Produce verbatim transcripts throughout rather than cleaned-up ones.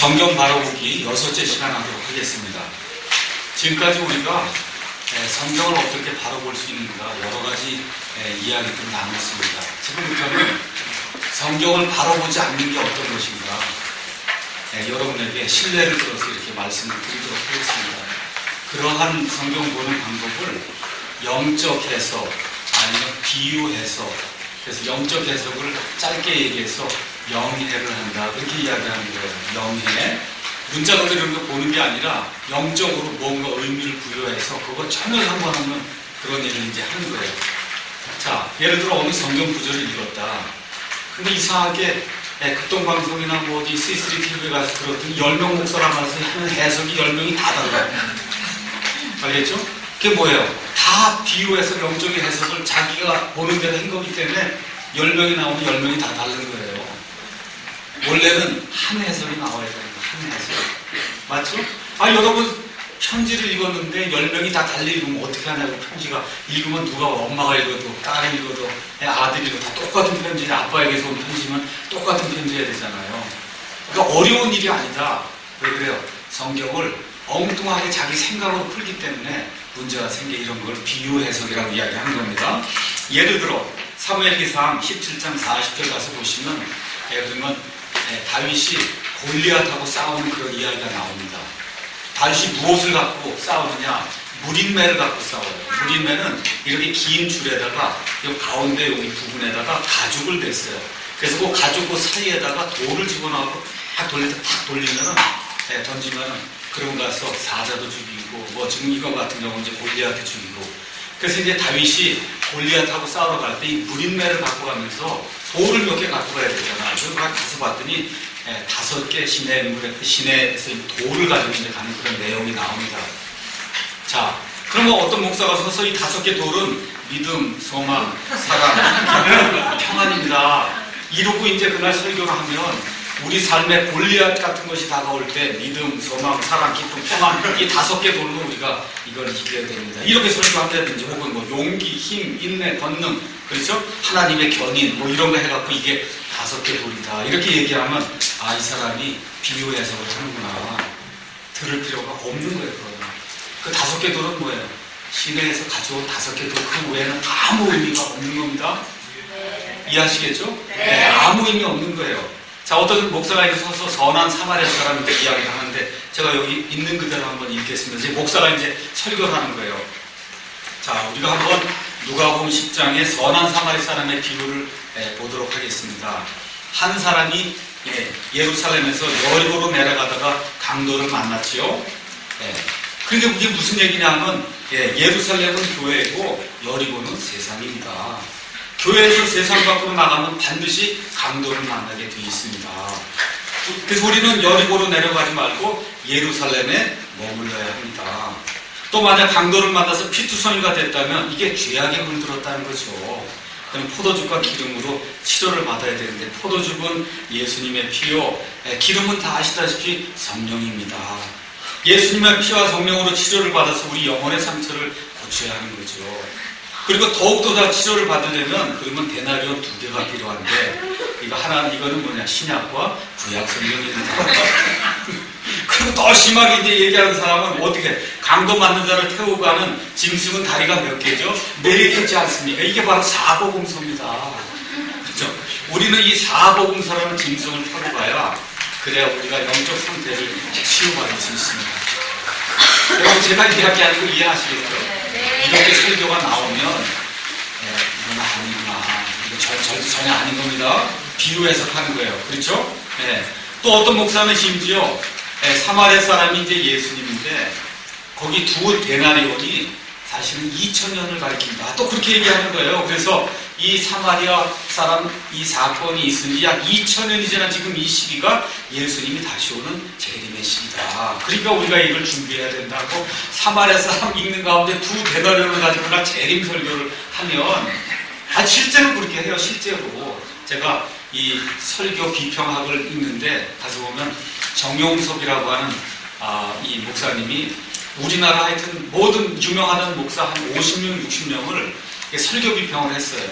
성경 바라보기 여섯째 시간 하도록 하겠습니다. 지금까지 우리가 성경을 어떻게 바라볼 수 있는가 여러 가지 이야기들을 나눴습니다. 지금부터는 성경을 바라보지 않는 게 어떤 것인가 여러분에게 신뢰를 들어서 이렇게 말씀을 드리도록 하겠습니다. 그러한 성경 보는 방법을 영적 해석 아니면 비유해서, 그래서 영적 해석을 짧게 얘기해서 영해를 한다 그렇게 이야기하는 거예요. 영해, 문자 그대로 이런 거 보는 게 아니라 영적으로 뭔가 의미를 부여해서 그거 전혀 상관없는 그런 일을 이제 하는 거예요. 자, 예를 들어 어느 성경 구절을 읽었다. 근데 이상하게 극동방송이나 뭐 어디 씨쓰리 티비에 가서 들었더니 열 명 목사가 나와서 하는 해석이 열 명이 다 달라요. 알겠죠? 그게 뭐예요? 다 비유해서 영적인 해석을 자기가 보는 대로 한 거기 때문에 열 명이 나오면 열 명이 다 다른 거예요. 원래는 한 해석이 나와야 되는 거예요. 한 해석. 맞죠? 아, 여러분 편지를 읽었는데 열 명이 다 달리 읽으면 어떻게 하냐고. 편지가 읽으면 누가 엄마가 읽어도 딸이 읽어도 아들이 읽어도 다 똑같은 편지, 아빠에게서 온 편지면 똑같은 편지 해야 되잖아요. 그러니까 어려운 일이 아니다. 왜 그래요? 성경을 엉뚱하게 자기 생각으로 풀기 때문에 문제가 생겨 이런 걸 비유 해석이라고 이야기하는 겁니다. 예를 들어 사무엘기상 십칠 장 사십 절 가서 보시면 예를 들면 다윗이 골리앗하고 싸우는 그런 이야기가 나옵니다. 다윗이 무엇을 갖고 싸우느냐? 무린매를 갖고 싸워요. 무린매는 이렇게 긴 줄에다가 이 가운데 여기 부분에다가 가죽을 댔어요. 그래서 그 가죽 그 사이에다가 돌을 집어넣고 탁 돌리다 탁 돌리면은 던지면은 그러고 가서 사자도 죽이고 뭐 지금 이거 같은 경우는 이제 골리앗도 죽이고. 그래서 이제 다윗이 골리앗하고 싸우러 갈 때 이 무린매를 갖고 가면서 돌을 몇 개 갖고 가야 되잖아. 그래서 가서 봤더니 예, 다섯 개 시내 물에 시내에서 돌을 가지고 이제 가는 그런 내용이 나옵니다. 자, 그러면 어떤 목사가 서서 이 다섯 개 돌은 믿음, 소망, 사랑, 평안입니다. 이러고 이제 그날 설교를 하면 우리 삶에 골리앗 같은 것이 다가올 때 믿음, 소망, 사랑, 기쁨, 평안 이 다섯 개 돌로 우리가 이걸 이겨야 됩니다. 이렇게 설교한다든지 혹은 뭐 용기, 힘, 인내, 권능, 그렇죠? 하나님의 견인 뭐 이런 거 해갖고 이게 다섯 개 돌이다 이렇게 얘기하면 아, 이 사람이 비유 해석을 하는구나. 들을 필요가 없는 거예요. 그러면 그 다섯 개 돌은 뭐예요? 시내에서 가져온 다섯 개 돌 그 외에는 아무 의미가 없는 겁니다. 네. 이해하시겠죠? 네. 네, 아무 의미 없는 거예요. 자, 어떤 목사가 이제 서서 선한 사마리아 사람한테 이야기를 하는데 제가 여기 있는 그대로 한번 읽겠습니다. 이제 목사가 이제 설교를 하는 거예요. 자, 우리가 한번 누가복음 십 장의 선한 사마리 사람의 비유를 예, 보도록 하겠습니다. 한 사람이 예, 예루살렘에서 여리고로 내려가다가 강도를 만났지요. 예. 그런데 이게 무슨 얘기냐면 예, 예루살렘은 교회이고 여리고는 세상입니다. 교회에서 세상 밖으로 나가면 반드시 강도를 만나게 되어 있습니다. 그래서 우리는 여리고로 내려가지 말고 예루살렘에 머물러야 합니다. 또 만약 강도를 만나서 피투성이가 됐다면 이게 죄악에 물들었다는 거죠. 그럼 포도즙과 기름으로 치료를 받아야 되는데 포도즙은 예수님의 피요, 기름은 다 아시다시피 성령입니다. 예수님의 피와 성령으로 치료를 받아서 우리 영혼의 상처를 고쳐야 하는 거죠. 그리고 더욱더 다 치료를 받으려면 그러면 데나리온 두 개가 필요한데 이거 하나 이거는 뭐냐? 신약과 구약 성경입니다. 그리고 더 심하게 이제 얘기하는 사람은 어떻게 강도 맞는 자를 태우고 가는 짐승은 다리가 몇 개죠? 네 개지 않습니까? 이게 바로 사복음서입니다. 그렇죠? 우리는 이 사복음서라는 짐승을 타고 가야 그래야 우리가 영적 상태를 치유받을 수 있습니다. 여러분 제가 이야기하는 거 이해하시겠죠? 이렇게 설교가 나오면 예, 이건 아니구나. 이거 절, 절, 전혀 아닌 겁니다. 비유 해석하는 거예요. 그렇죠? 예. 또 어떤 목사는 심지어 예, 사마리아 사람이 이제 예수님인데 거기 두 데나리온이 사실은 이천 년을 가리킨다. 또 그렇게 얘기하는 거예요. 그래서 이 사마리아 사람 이 사건이 있은 약 이천 년이 지난 지금 이 시기가 예수님이 다시 오는 재림의 시기다. 그러니까 우리가 이걸 준비해야 된다고 사마리아 사람 읽는 가운데 두 데나리온을 가지고 재림 설교를 하면 아 실제로 그렇게 해요. 실제로 제가 이 설교 비평학을 읽는데 가서 보면 정용섭이라고 하는 아, 이 목사님이 우리나라 하여튼 모든 유명하는 목사 한 오십 명, 육십 명을 설교 비평을 했어요.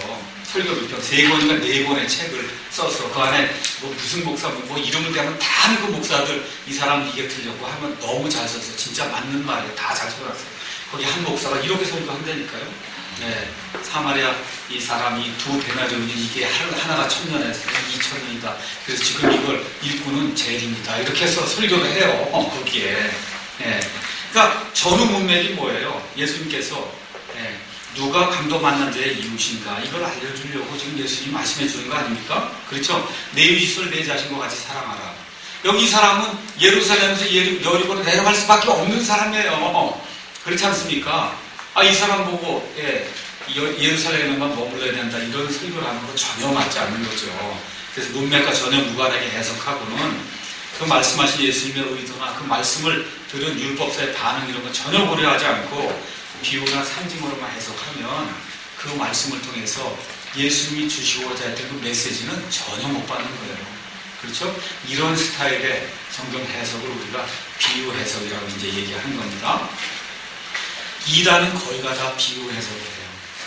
설교 비평 세 권인가 네 권의 책을 써서 그 안에 뭐 무슨 목사 뭐 이름을 대면 다 하는 그 목사들 이 사람 이게 틀렸고 하면 너무 잘 써서 진짜 맞는 말이에요. 다 잘 써놨어요. 거기 한 목사가 이렇게 설교한다니까요. 네, 사마리아 이 사람이 두 데나리온이 이게 하나가 천년에서 이천 년이다. 그래서 지금 이걸 일꾼은 제일입니다. 이렇게 해서 설교를 해요. 어, 거기에. 네. 그러니까 전후 문맥이 뭐예요? 예수님께서 네, 누가 강도 만난 자의 이웃인가 이걸 알려주려고 지금 예수님이 말씀해 주는 거 아닙니까? 그렇죠? 내 이웃을 내 자신과 같이 사랑하라. 여기 이 사람은 예루살렘에서 여리고로 내려갈 수밖에 없는 사람이에요. 그렇지 않습니까? 아, 이 사람 보고 예, 예루살렘에만 머물러야 된다 이런 설교를 하는 거 전혀 맞지 않는 거죠. 그래서 문맥과 전혀 무관하게 해석하고는 그 말씀하신 예수님의 의도나 그 말씀을 들은 율법사의 반응 이런 거 전혀 고려하지 않고 비유나 상징으로만 해석하면 그 말씀을 통해서 예수님이 주시고자 했던 그 메시지는 전혀 못 받는 거예요. 그렇죠? 이런 스타일의 성경 해석을 우리가 비유 해석이라고 이제 얘기하는 겁니다. 이단은 거의 다 비유 해석을 해요.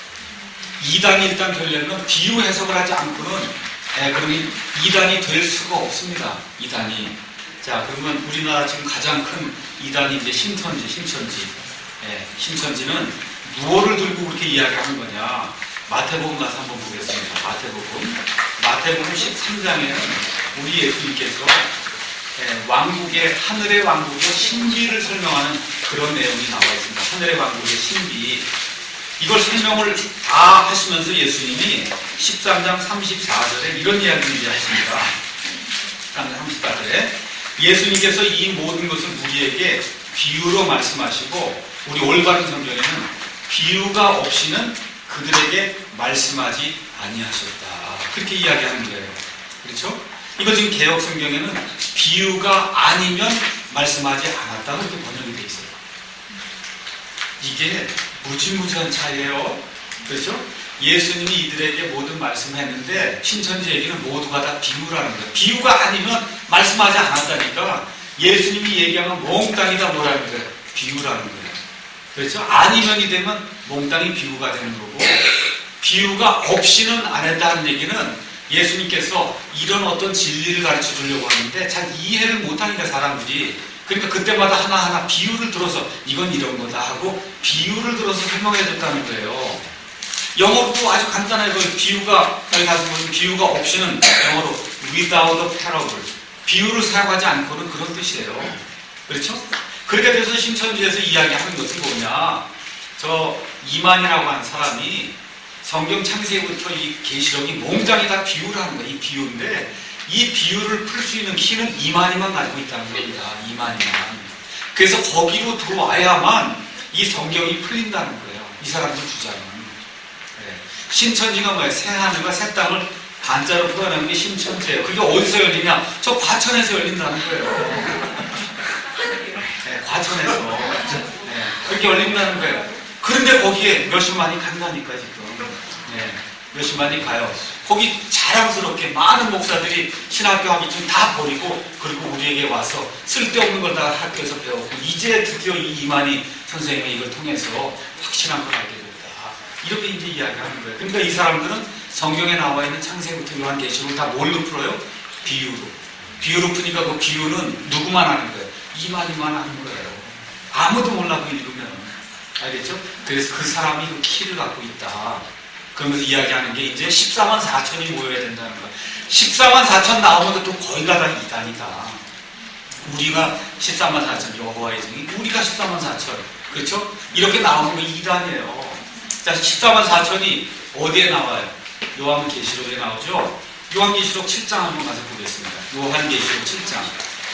이단이 일단 되려면 비유 해석을 하지 않고는 예, 그러면 이단이 될 수가 없습니다. 이단이. 자, 그러면 우리나라 지금 가장 큰 이단이 이제 신천지, 신천지. 예, 신천지는 무엇을 들고 그렇게 이야기하는 거냐? 마태복음 가서 한번 보겠습니다. 마태복음. 마태복음 십삼 장에는 우리 예수님께서 예, 왕국의, 하늘의 왕국의 신비를 설명하는 그런 내용이 나와 있습니다. 하늘의 왕국의 신비. 이걸 설명을 다 하시면서 예수님이 십삼 장 삼십사 절에 이런 이야기를 이제 하십니다. 십삼 장 삼십사 절에 예수님께서 이 모든 것을 우리에게 비유로 말씀하시고 우리 올바른 성경에는 비유가 없이는 그들에게 말씀하지 아니하셨다. 그렇게 이야기하는 거예요. 그렇죠? 이거 지금 개혁 성경에는 비유가 아니면 말씀하지 않았다. 그렇게 번역이 되어 있어요. 이게 무지무지한 차이예요. 그렇죠? 예수님이 이들에게 모든 말씀을 했는데 신천지에게는 모두가 다 비유라는 거예요. 비유가 아니면 말씀하지 않았다니까 예수님이 얘기하면 몽땅이 다 뭐라는 거예요? 비유라는 거예요. 그렇죠? 아니면이 되면 몽땅이 비유가 되는 거고 비유가 없이는 안 했다는 얘기는 예수님께서 이런 어떤 진리를 가르쳐 주려고 하는데 잘 이해를 못하니까 사람들이 그러니까 그때마다 하나하나 비유를 들어서 이건 이런 거다 하고 비유를 들어서 설명해 줬다는 거예요. 영어로도 아주 간단하게 비유가 여기 가서 보면 비유가 없이는 영어로 without a parable 비유를 사용하지 않고는 그런 뜻이에요. 그렇죠? 그렇게 돼서 신천지에서 이야기하는 것은 뭐냐? 저 이만이라고 하는 사람이 성경 창세기부터 이 계시록이 몽땅이 다 비유라는 거예요. 이 비유인데 이 비유를 풀 수 있는 키는 이만희만 가지고 있다는 겁니다. 이만희만. 그래서 거기로 들어와야만 이 성경이 풀린다는 거예요. 이 사람들 주장은. 네. 신천지가 뭐예요? 새 하늘과 새 땅을 반자로 표현하는 게 신천지예요. 그게 어디서 열리냐? 저 과천에서 열린다는 거예요. 네, 과천에서. 네, 그렇게 열린다는 거예요. 그런데 거기에 몇십만이 간다니까 지금. 네, 몇십만이 가요. 거기 자랑스럽게 많은 목사들이 신학교 하기 좀 다 버리고 그리고 우리에게 와서 쓸데없는 걸 다 학교에서 배웠고 이제 드디어 이 이만희 선생님이 이걸 통해서 확실한 걸 알게 됐다. 이렇게 이제 이야기하는 거예요. 그러니까 이 사람들은 성경에 나와 있는 창세기부터 요한계시록을 다 뭘로 풀어요? 비유로. 비유로 푸니까 그 비유는 누구만 하는 거예요? 이만희만 하는 거예요. 아무도 몰라 그 읽으면. 알겠죠? 그래서 그 사람이 그 키를 갖고 있다. 그러면서 이야기하는 게 이제 십사만 사천이 모여야 된다는 거야. 십사만 사천 나오면 또 거의 다 이단이다. 우리가 십사만 사천, 여호와의 증인, 우리가 십사만 사천. 그렇죠? 이렇게 나오는 게 이단이에요. 자, 십사만 사천이 어디에 나와요? 요한계시록에 나오죠? 요한계시록 칠 장 한번 가서 보겠습니다. 요한계시록 칠 장.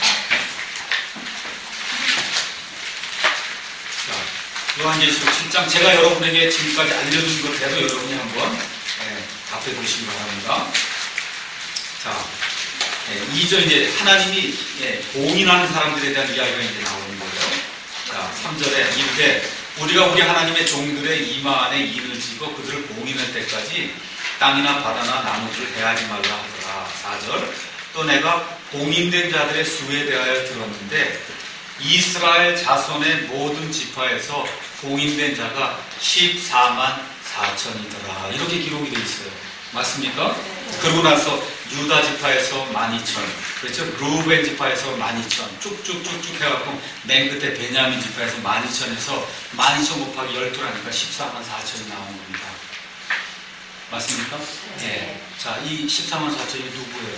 요한계시록 칠 장 제가 여러분에게 지금까지 알려준 것 대로 여러분이 한번 예, 답해 보시기 바랍니다. 자, 예, 이 절 이제 하나님이 예, 봉인하는 사람들에 대한 이야기가 이제 나오는 거예요. 자, 삼 절에 이르되 우리가 우리 하나님의 종들의 이마 안에 인을 지고 그들을 봉인할 때까지 땅이나 바다나 나무를 해하지 말라 하더라. 사 절 또 내가 봉인된 자들의 수에 대하여 들었는데 이스라엘 자손의 모든 지파에서 봉인된 자가 십사만 사천이더라. 이렇게 기록이 되어 있어요. 맞습니까? 그러고 나서 유다 지파에서 만 이천, 그렇죠? 루벤 지파에서 만 이천, 쭉쭉쭉쭉 해갖고 맨 끝에 베냐민 지파에서 만 이천에서 만 이천 곱하기 열두라니까 십사만 사천이 나온 겁니다. 맞습니까? 네. 네. 자, 이 십사만 사천이 누구예요?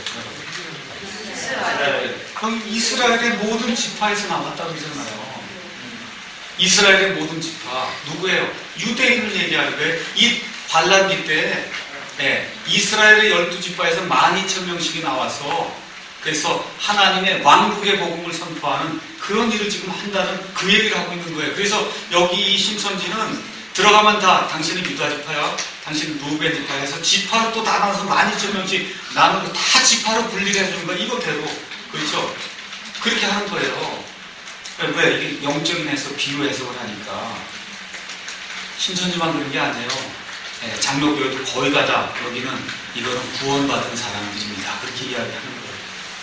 이스라엘. 그럼 이스라엘의 모든 지파에서 나왔다고 그러잖아요. 이스라엘의 모든 지파 누구예요? 유대인을 얘기하는 거예요. 이 환란기 때 네, 이스라엘의 열두 지파에서 만 이천 명씩이 나와서 그래서 하나님의 왕국의 복음을 선포하는 그런 일을 지금 한다는 그 얘기를 하고 있는 거예요. 그래서 여기 이 신천지는 들어가면 다 당신은 유다 지파야, 당신은 루벤 지파야 해서 지파로 또 다 나눠서 만 이천 명씩 나누고 다 지파로 분리를 해주는 거야. 이거대로. 그렇죠? 그렇게 하는 거예요. 왜? 이게 영적인 해석, 비유 해석을 하니까. 신천지만 그런 게 아니에요. 네, 장로교회도 거의 가다 여기는 이거는 구원받은 사람들입니다. 그렇게 이야기하는 거예요.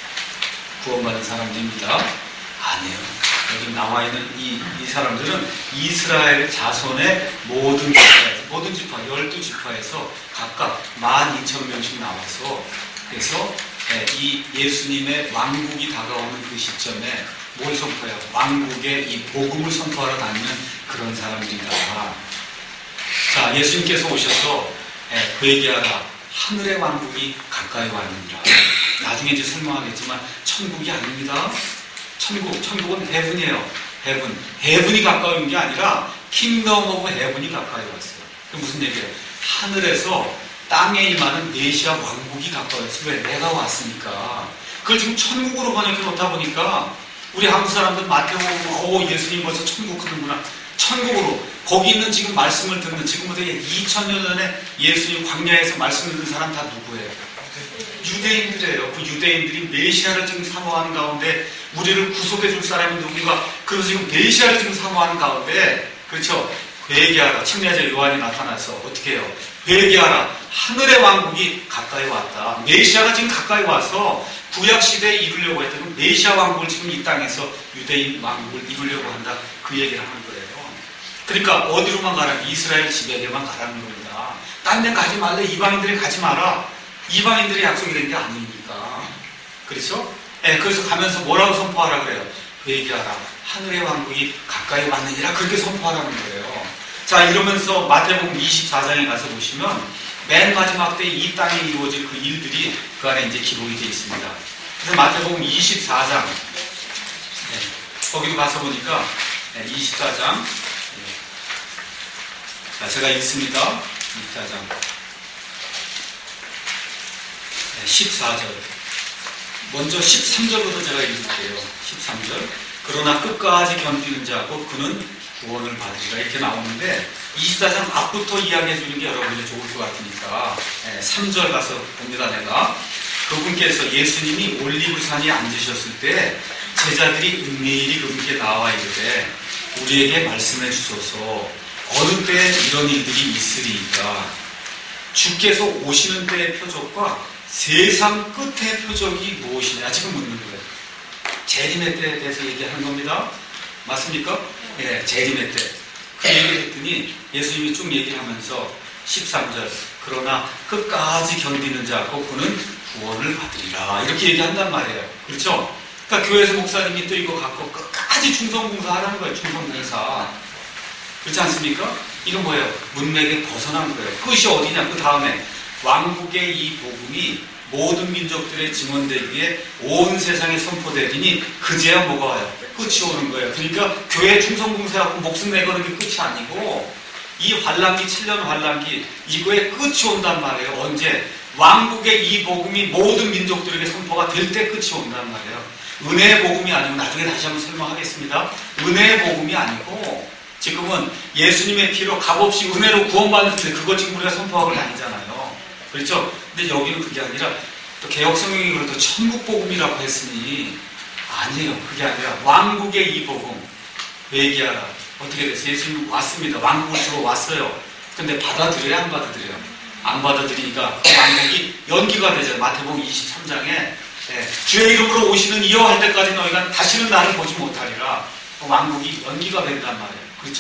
구원받은 사람들입니다. 아니에요. 여기 나와 있는 이, 이 사람들은 이스라엘 자손의 모든 지파에서, 모든 지파, 열두 지파에서 각각 만 이천 명씩 나와서 그래서 네, 이 예수님의 왕국이 다가오는 그 시점에 뭘 선포해요? 왕국의 이 복음을 선포하러 다니는 그런 사람들이다. 자, 예수님께서 오셔서 예, 그 얘기하라. 하늘의 왕국이 가까이 왔느니라. 나중에 이제 설명하겠지만 천국이 아닙니다. 천국, 천국은 헤븐이에요. 헤븐. 헤븐이 가까이 온 게 아니라 킹덤 오브 헤븐이 가까이 왔어요. 그 무슨 얘기예요? 하늘에서 땅에 임하는 메시아 왕국이 가까이 왔어요. 왜? 내가 왔으니까. 그걸 지금 천국으로 번역해 놓다 보니까 우리 한국 사람들 마태복음, 오, 예수님 벌써 천국 하는구나. 천국으로. 거기 있는 지금 말씀을 듣는, 지금부터 이천 년 전에 예수님 광야에서 말씀을 듣는 사람 다 누구예요? 유대인들이에요. 그 유대인들이 메시아를 지금 사모하는 가운데 우리를 구속해 줄 사람이 누군가. 그래서 지금 메시아를 지금 사모하는 가운데, 그렇죠? 회개하라. 침례자 요한이 나타나서 어떻게 해요? 회개하라. 하늘의 왕국이 가까이 왔다. 메시아가 지금 가까이 와서 구약시대에 이루려고 했던 메시아 왕국을 지금 이 땅에서 유대인 왕국을 이루려고 한다. 그 얘기를 하는 거예요. 그러니까 어디로만 가라는, 이스라엘 지배에만 가라는 겁니다. 딴 데 가지 말래. 이방인들이 가지 마라. 이방인들이 약속이 된 게 아니니까. 그렇죠? 네, 그래서 가면서 뭐라고 선포하라 그래요? 회개하라. 하늘의 왕국이 가까이 왔느니라. 그렇게 선포하라는 거예요. 자, 이러면서 마태복음 이십사 장에 가서 보시면 맨 마지막 때 이 땅에 이루어질 그 일들이 그 안에 이제 기록이 되어 있습니다. 그래서 마태복음 이십사 장 네, 거기도 가서 보니까 네, 이십사 장 네. 자, 제가 읽습니다. 이십사 장 네, 십사 절 먼저 십삼 절부터 제가 읽을게요. 십삼 절 그러나 끝까지 견디는 자 곧 그는 구원을 받으리라. 이렇게 나오는데 이십사 장 앞부터 이야기해 주는 게 여러분이 좋을 것 같으니까 네, 삼 절 가서 봅니다. 내가 그분께서 예수님이 올리브산에 앉으셨을 때 제자들이 은밀히 그분께 나와 이르되 우리에게 말씀해 주소서 어느 때에 이런 일들이 있으리이까 주께서 오시는 때의 표적과 세상 끝의 표적이 무엇이냐 지금 묻는 거예요. 재림의 때에 대해서 얘기하는 겁니다. 맞습니까? 예, 재림의 때. 그 얘기를 했더니 예수님이 쭉 얘기를 하면서 십삼 절 그러나 끝까지 견디는 자 곧 그는 구원을 받으리라. 이렇게 얘기한단 말이에요. 그렇죠? 그러니까 교회에서 목사님이 또 이거 갖고 끝까지 충성봉사 하라는 거예요. 충성봉사. 그렇지 않습니까? 이건 뭐예요? 문맥에 벗어난 거예요. 끝이 어디냐? 그 다음에 왕국의 이 복음이 모든 민족들의 증언되기에 온 세상에 선포되리니 그제야 뭐가 와요? 끝이 오는 거예요. 그러니까 교회 충성봉사하고 목숨 내거는 게 끝이 아니고 이 환란기 칠 년 환란기 이거에 끝이 온단 말이에요. 언제? 왕국의 이 복음이 모든 민족들에게 선포가 될 때 끝이 온단 말이에요. 은혜의 복음이 아니고 나중에 다시 한번 설명하겠습니다. 은혜의 복음이 아니고 지금은 예수님의 피로 값없이 은혜로 구원받는데 그거 지금 우리가 선포하고 다니잖아요. 그렇죠? 근데 여기는 그게 아니라 또 개혁성경이 그래도 천국복음이라고 했으니 아니에요. 그게 아니라 왕국의 이 복음 회개하라. 어떻게 됐어요? 예수님 왔습니다. 왕국을 주러 왔어요. 근데 받아들여야 안 받아들여요? 안 받아들이니까 왕국이 연기가 되잖아요. 마태복음 이십삼 장에 네, 주의 이름으로 오시는 이여 할 때까지 너희가 다시는 나를 보지 못하리라. 왕국이 연기가 된단 말이에요. 그렇죠?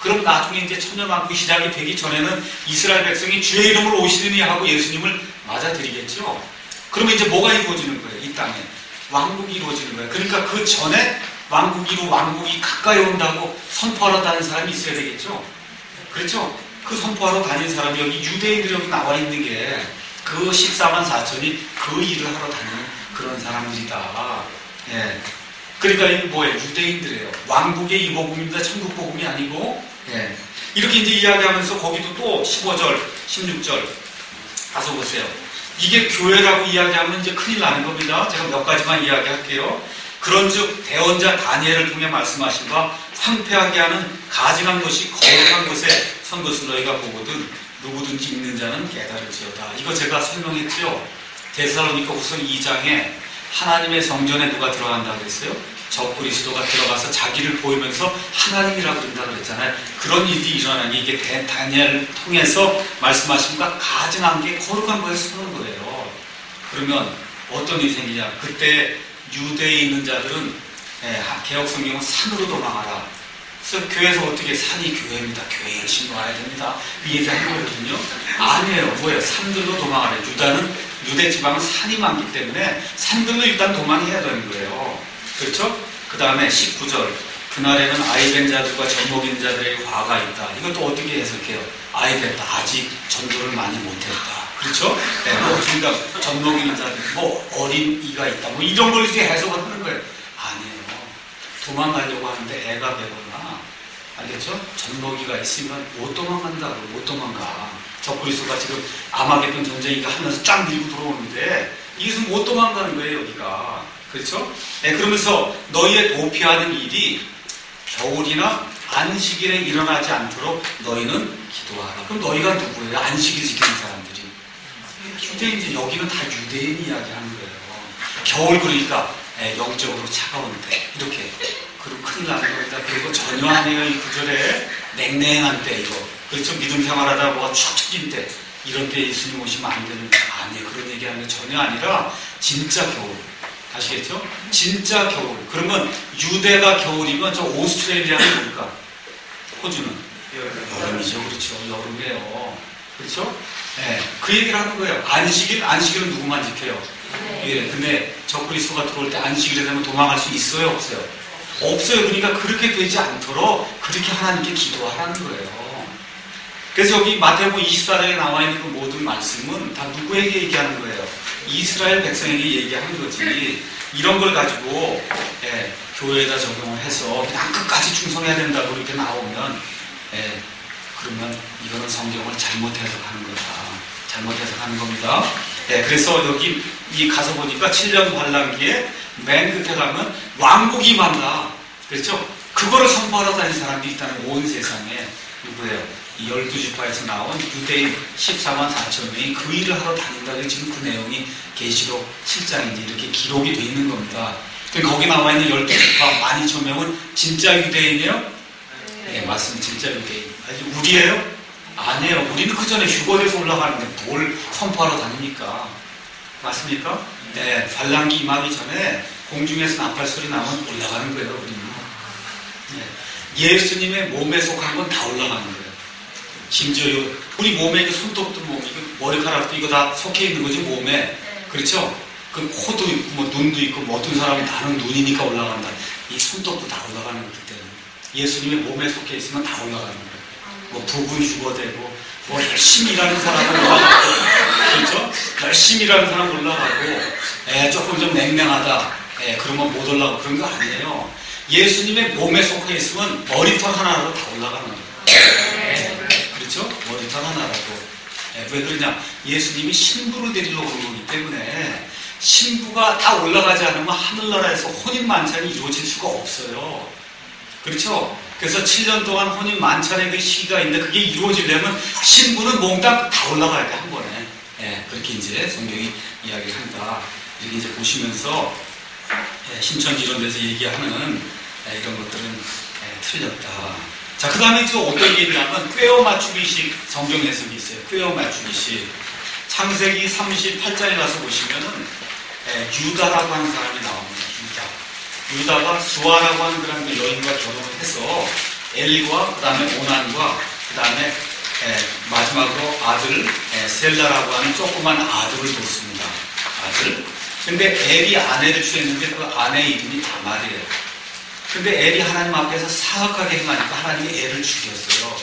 그럼 나중에 이제 천년왕국이 시작이 되기 전에는 이스라엘 백성이 주의 이름으로 오시느니 하고 예수님을 맞아들이겠죠. 그러면 이제 뭐가 이루어지는 거예요? 이 땅에 왕국이 이루어지는 거예요. 그러니까 그 전에 왕국이로 왕국이 가까이 온다고 선포하러 다니는 사람이 있어야 되겠죠. 그렇죠? 그 선포하러 다니는 사람이 여기 유대인들이 여기 나와 있는 게 그 십사만 사천이 그 일을 하러 다니는 그런 사람들이다. 예. 그러니까 이게 뭐예요? 유대인들이에요. 왕국의 이 복음입니다. 천국 복음이 아니고. 예. 이렇게 이제 이야기하면서 거기도 또 십오 절, 십육 절 가서 보세요. 이게 교회라고 이야기하면 이제 큰일 나는 겁니다. 제가 몇 가지만 이야기할게요. 그런즉 대언자 다니엘을 통해 말씀하신 바 황폐하게 하는 가증한 것이 거룩한 곳에 선 것을 너희가 보거든 누구든지 읽는 자는 깨달을지어다. 이거 제가 설명했죠. 데살로니가 후서 이 장에 하나님의 성전에 누가 들어간다고 그랬어요? 적그리스도가 들어가서 자기를 보이면서 하나님이라고 그런다고 그랬잖아요. 그런 일이 일어나니 이게 다니엘을 통해서 말씀하신 바 가증한 게 거룩한 곳에 서는 거예요. 그러면 어떤 일이 생기냐? 그때 유대에 있는 자들은 예, 개혁 성경은 산으로 도망하라. 그래서 교회에서 어떻게 산이 교회입니다. 교회 열심히 와야 됩니다. 이 얘기하는 거거든요. 아니에요. 뭐예요? 산들로 도망하래. 유다는 유대 지방은 산이 많기 때문에 산들로 일단 도망해야 되는 거예요. 그렇죠? 그 다음에 십구 절 그날에는 아이된 자들과 젖먹인 자들의 화가 있다. 이것도 어떻게 해석해요? 아이됐다. 아직 전도를 많이 못했다. 그렇죠? 네, 뭐 그러니까 젖먹이는 자들, 뭐 어린 이가 있다. 뭐 이런 걸 이제 해석을 하는 거예요. 아니에요. 도망가려고 하는데 애가 되거나 알겠죠? 젖먹이가 있으면 못 도망간다고. 못 도망가. 적그리스도가 지금 아마겟돈 전쟁이가 하면서 쫙 밀고 들어오는데 이것은 못 도망가는 거예요. 여기가. 그렇죠? 네, 그러면서 너희의 도피하는 일이 겨울이나 안식일에 일어나지 않도록 너희는 기도하라. 그럼 너희가 누구예요? 안식일 지키는 사람들이. 유대인들 여기는 다 유대인 이야기하는 거예요. 겨울 그러니까 영적으로 차가운 때 이렇게. 그리고 큰일 나는 겁니다. 그리고 전혀 아니에요. 이 구절에 냉랭한 때 이거. 그렇죠? 믿음 생활하다 뭐가 축 처진 때 이런 때 예수님 오시면 안 되는 거 아니에요. 그런 얘기하는 게 전혀 아니라 진짜 겨울. 아시겠죠? 진짜 겨울. 그러면 유대가 겨울이면 저 오스트레일리아는 뭡니까? 호주는? 여름이죠. 그렇죠. 여름이에요. 그렇죠? 네. 그 얘기를 하는 거예요. 안식일, 안식일은 누구만 지켜요? 네. 예. 근데 적그리스도가 들어올 때 안식일에 되면 도망갈 수 있어요? 없어요? 없어요. 그러니까 그렇게 되지 않도록 그렇게 하나님께 기도하라는 거예요. 그래서 여기 마태복음 이십사 장에 나와 있는 그 모든 말씀은 다 누구에게 얘기하는 거예요? 이스라엘 백성에게 얘기하는 거지. 이런 걸 가지고 예, 교회에다 적용을 해서 그냥 끝까지 충성해야 된다고 이렇게 나오면 예, 그러면 이거는 성경을 잘못 해석하는 거다. 잘못 해석하는 겁니다. 예, 그래서 여기 이 가서 보니까 칠 년 환란기에 맨 끝에 가면 왕국이 임한다. 그렇죠? 그거를 선포하러 다니는 사람들이 있다는 온 세상에 누구예요? 이 열두 지파에서 나온 유대인 십사만 사천 명이 그 일을 하러 다닌다는 지금 그 내용이 계시록 칠 장인지 이렇게 기록이 되어 있는 겁니다. 거기 나와 있는 열두 지파 만 이천 명은 진짜 유대인이에요? 네, 맞습니다. 진짜 유대인. 아니, 우리예요? 아니에요. 우리는 그 전에 휴거돼서 올라가는데 뭘 선포하러 다닙니까? 맞습니까? 네, 환란기 임하기 전에 공중에서 나팔 소리 나면 올라가는 거예요. 우리는. 네, 예수님의 몸에 속한 건 다 올라가는 거예요. 심지어 우리 몸에 그 손톱도 뭐 머리카락도 이거 다 속해 있는 거지 몸에. 그렇죠? 그 코도 있고 뭐 눈도 있고 뭐 어떤 사람은 나는 눈이니까 올라간다. 이 손톱도 다 올라가는 거기 때문에 예수님의 몸에 속해 있으면 다 올라가는 거예요. 뭐 부분 휴거되고 뭐 열심히 일하는 사람은 올라가고 그렇죠? 열심히 일하는 사람은 올라가고 에, 조금 좀 냉랭하다. 에, 그러면 못 올라가고 그런 거 아니에요. 예수님의 몸에 속해 있으면 머리털 하나로 다 올라가는 거예요. 그렇죠? 머리털 하나라고. 네, 왜 그러냐? 예수님이 신부를 데리러 온 거기 때문에 신부가 다 올라가지 않으면 하늘나라에서 혼인 만찬이 이루어질 수가 없어요. 그렇죠? 그래서 칠 년 동안 혼인 만찬의 그 시기가 있는데 그게 이루어지려면 신부는 몽땅 다 올라가야 돼, 한 번에. 네, 그렇게 이제 성경이 이야기를 한다. 이렇게 이제 보시면서 네, 신천지 이런 데서 얘기하는 네, 이런 것들은 네, 틀렸다. 자, 그 다음에 또 어떤 게 있냐면 꿰어 맞추기식 성경 해석이 있어요. 꿰어 맞추기식. 창세기 삼십팔 장에 가서 보시면은 에, 유다라고 하는 사람이 나옵니다. 유다. 유다가 수아라고 하는 그런 여인과 결혼을 해서 엘과 그 다음에 오난과 그 다음에 마지막으로 아들 에, 셀라라고 하는 조그만 아들을 뒀습니다. 아들. 근데 엘이 아내를 취했는데 그 아내 이름이 다말이에요. 근데 엘이 하나님 앞에서 사악하게 행하니까 하나님이 엘을 죽였어요.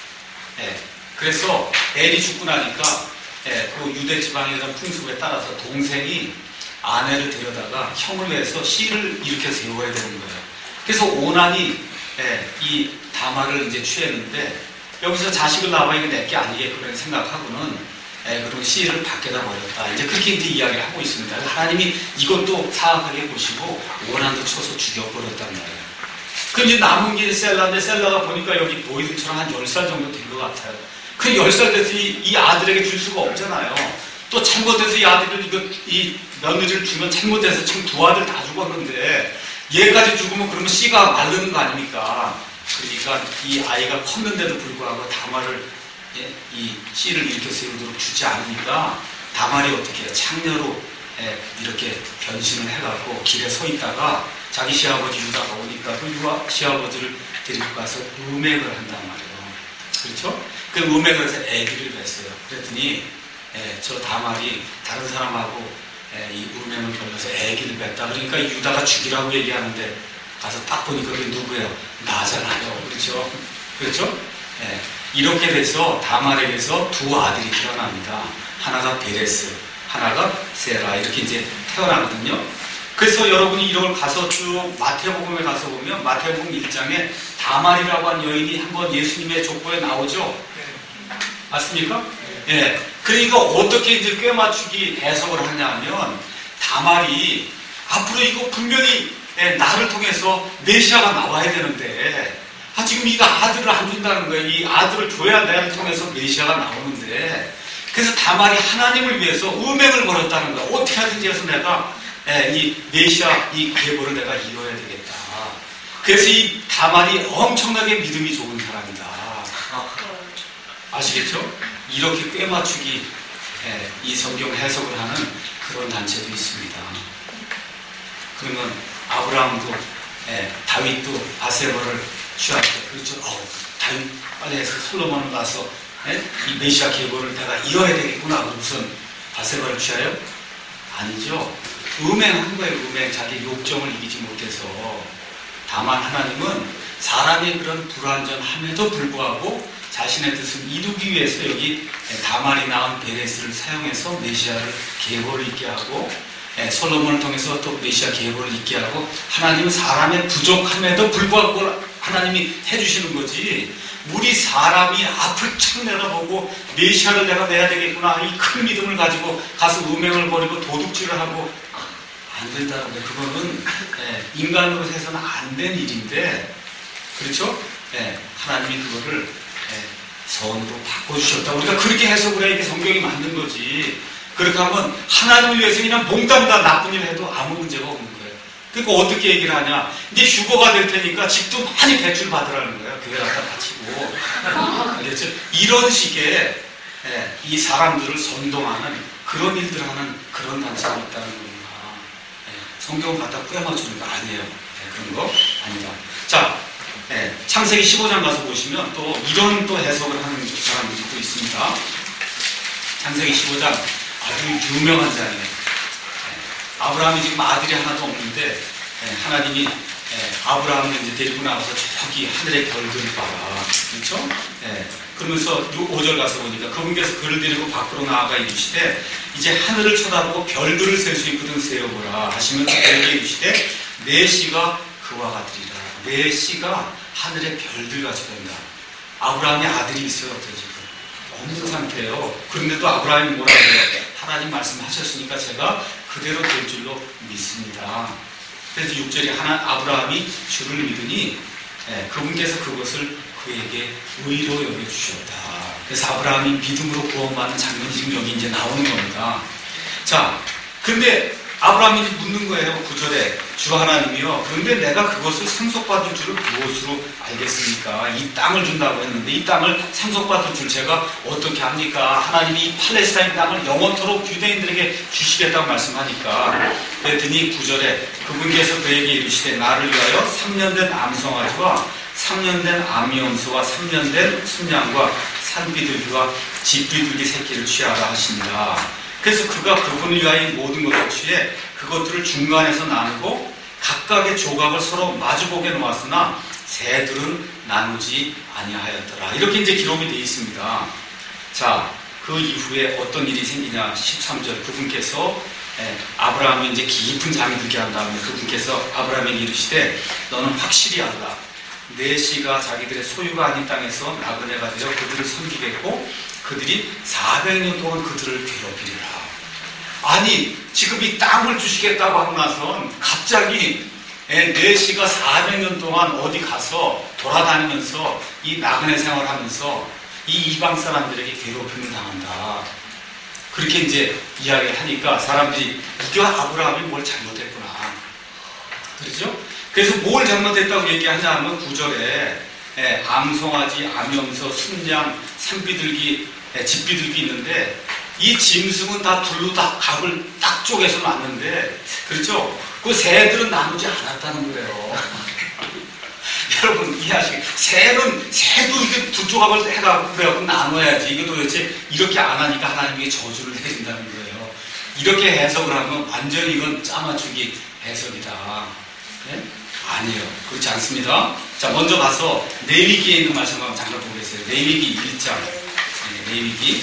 예, 그래서 엘이 죽고 나니까 예, 그 유대 지방에 대한 풍습에 따라서 동생이 아내를 데려다가 형을 내서 씨를 일으켜 세워야 되는 거예요. 그래서 오난이 예, 이 다말을 이제 취했는데 여기서 자식을 낳아 이게 내게 아니겠구나 생각하고는 예, 그리고 씨를 밖에다 버렸다. 이제 그렇게 이제 이야기를 하고 있습니다. 하나님이 이것도 사악하게 보시고 오난도 쳐서 죽여버렸단 말이에요. 그 이제 남은 게 셀라인데 셀라가 보니까 여기 보이드처럼 한 열 살 정도 된 것 같아요. 그 열 살 돼서 이, 이 아들에게 줄 수가 없잖아요. 또 잘못해서 이 아들을 이거 이 며느리를 주면 잘못해서 지금 두 아들 다 죽었는데 얘까지 죽으면 그러면 씨가 마르는 거 아닙니까? 그러니까 이 아이가 컸는데도 불구하고 다말을 예, 이 씨를 일으켜 세우도록 주지 않으니까 다말이 어떻게 해요? 창녀로 예, 이렇게 변신을 해갖고 길에 서 있다가 자기 시아버지 유다가 오니까 그 유아 시아버지를 데리고 가서 음행을 한단 말이에요. 그렇죠? 그 음행을 해서 아기를 뵀어요. 그랬더니 예, 저 다말이 다른 사람하고 예, 이 음행을 걸려서 아기를 뵀다. 그러니까 유다가 죽이라고 얘기하는데 가서 딱 보니까 그게 누구예요? 나잖아요. 그렇죠? 그렇죠? 예, 이렇게 돼서 다말에게서 두 아들이 태어납니다. 하나가 베레스, 하나가 세라 이렇게 이제 태어나거든요. 그래서 여러분이 이걸 가서 쭉 마태복음에 가서 보면 마태복음 일 장에 다말이라고 하는 여인이 한번 예수님의 족보에 나오죠. 맞습니까? 예. 네. 그러니까 어떻게 이제 꿰맞추기 해석을 하냐면 다말이 앞으로 이거 분명히 예, 나를 통해서 메시아가 나와야 되는데 아, 지금 이거 아들을 안 준다는 거예요. 이 아들을 줘야 나를 통해서 메시아가 나오는데 그래서 다말이 하나님을 위해서 음행을 벌였다는 거야. 어떻게 하든지 해서 내가 예, 이 메시아 이 계보를 내가 이뤄야 되겠다. 그래서 이 다말이 엄청나게 믿음이 좋은 사람이다. 아시겠죠? 이렇게 꿰맞추기 예, 이 성경 해석을 하는 그런 단체도 있습니다. 그러면 아브라함도 예, 다윗도 바세바를 취할 때 그렇죠? 어, 다윗 빨리 해서 솔로몬을 가서 예? 이 메시아 계보를 내가 이뤄야 되겠구나. 무슨 바세바를 취하여? 아니죠. 음행한 거예요. 음행. 자기 욕정을 이기지 못해서. 다만 하나님은 사람의 그런 불완전함에도 불구하고 자신의 뜻을 이루기 위해서 여기 다말이 낳은 베레스를 사용해서 메시아를 계보를 있게 하고 솔로몬을 통해서 또 메시아 계보를 있게 하고 하나님은 사람의 부족함에도 불구하고 하나님이 해주시는 거지. 우리 사람이 앞을 착 내다보고 메시아를 내가 내야 되겠구나 이 큰 믿음을 가지고 가서 음행을 벌이고 도둑질을 하고 안 된다는데 그거는 인간으로 해서는 안 된 일인데 그렇죠? 하나님이 그거를 선으로 바꿔주셨다. 우리가 그렇게 해석을 해야 이게 성경이 맞는 거지. 그렇게 하면 하나님을 위해서 그냥 몽땅 다 나쁜 일 해도 아무 문제가 없는 거예요. 그러니까 어떻게 얘기를 하냐. 이제 휴거가 될 테니까 집도 많이 대출 받으라는 거예요. 교회 갖다 바치고. 알겠죠? 이런 식의 예, 이 사람들을 선동하는 그런 일들을 하는 그런 단체가 있다는 겁니다. 예, 성경 갖다 꿰맞추는 거 아니에요. 예, 그런 거 아니다. 자, 예, 창세기 십오 장 가서 보시면 또 이런 또 해석을 하는 사람들이 또 있습니다. 창세기 십오 장 아주 유명한 장이에요. 예, 아브라함이 지금 아들이 하나도 없는데 예, 하나님이 예, 아브라함을 이제 데리고 나가서 저기 하늘의 별들을 봐라. 그렇죠? 예, 그러면서 오 절 가서 보니까 그분께서 그를 데리고 밖으로 나아가 이르시되 이제 하늘을 쳐다보고 별들을 셀 수 있거든 세어보라 하시면서 그에게 이르시되 내 씨가 그와 같으리라. 내 씨가 하늘의 별들같이 된다. 아브라함이 아들이 있어요, 없어요, 지금? 없는 상태예요. 그런데도 아브라함이 뭐라 그래요? 하나님 말씀하셨으니까 제가 그대로 될 줄로 믿습니다. 그래서 육 절에 하나 아브라함이 주를 믿으니 예, 그분께서 그것을 그에게 의로 여겨주셨다. 그래서 아브라함이 믿음으로 구원받는 장면이 지금 여기 이제 나오는 겁니다. 자, 근데 아브라함이 묻는 거예요. 구 절에 주 하나님이요. 그런데 내가 그것을 상속받을 줄을 무엇으로 알겠습니까? 이 땅을 준다고 했는데 이 땅을 상속받을 줄 제가 어떻게 합니까? 하나님이 이 팔레스타인 땅을 영원토록 유대인들에게 주시겠다고 말씀하니까 그랬더니 구 절에 그분께서 그에게 이르시되 나를 위하여 삼 년 된 암송아지와 삼 년 된 암염소와 삼 년 된 순양과 산비둘기와 집비둘기 새끼를 취하라 하십니다. 그래서 그가 그분을 위하여 모든 것을 취해 그것들을 중간에서 나누고 각각의 조각을 서로 마주보게 놓았으나 새들은 나누지 아니하였더라. 이렇게 이제 기록이 되어 있습니다. 자, 그 이후에 어떤 일이 생기냐. 십삼 절 그분께서 예, 아브라함이 이제 깊은 잠이 들게 한 다음에 그분께서 아브라함에게 이르시되 너는 확실히 알라. 내 씨가 자기들의 소유가 아닌 땅에서 나그네가 되어 그들을 섬기겠고 그들이 사백 년 동안 그들을 괴롭히리라. 아니 지금 이 땅을 주시겠다고 하고 나선 갑자기 내 씨가 사백 년 동안 어디 가서 돌아다니면서 이 나그네 생활하면서 이 이방 사람들에게 괴롭힘을 당한다. 그렇게 이제 이야기를 하니까 사람들이 이거 아브라함이 뭘 잘못했구나. 그렇죠? 그래서 뭘 잘못했다고 얘기하냐 하면 구 절에 예, 암송아지, 암염소, 순양, 산비둘기, 예, 집비둘기 있는데 이 짐승은 다 둘로 다 각을 딱 쪼개서 놨는데 그렇죠? 그 새들은 나누지 않았다는 거예요. 여러분 이해하시겠어요? 새는 새도 이게 두 조각을 해가지고 그래갖고 나눠야지. 이게 도대체 이렇게 안 하니까 하나님께 저주를 내린다는 거예요. 이렇게 해석을 하면 완전히 이건 짜맞추기 해석이다. 네? 아니에요. 그렇지 않습니다. 자, 먼저 가서 레위기에 있는 말씀 한번 잠깐 보겠어요. 레위기 일 장. 네, 레위기.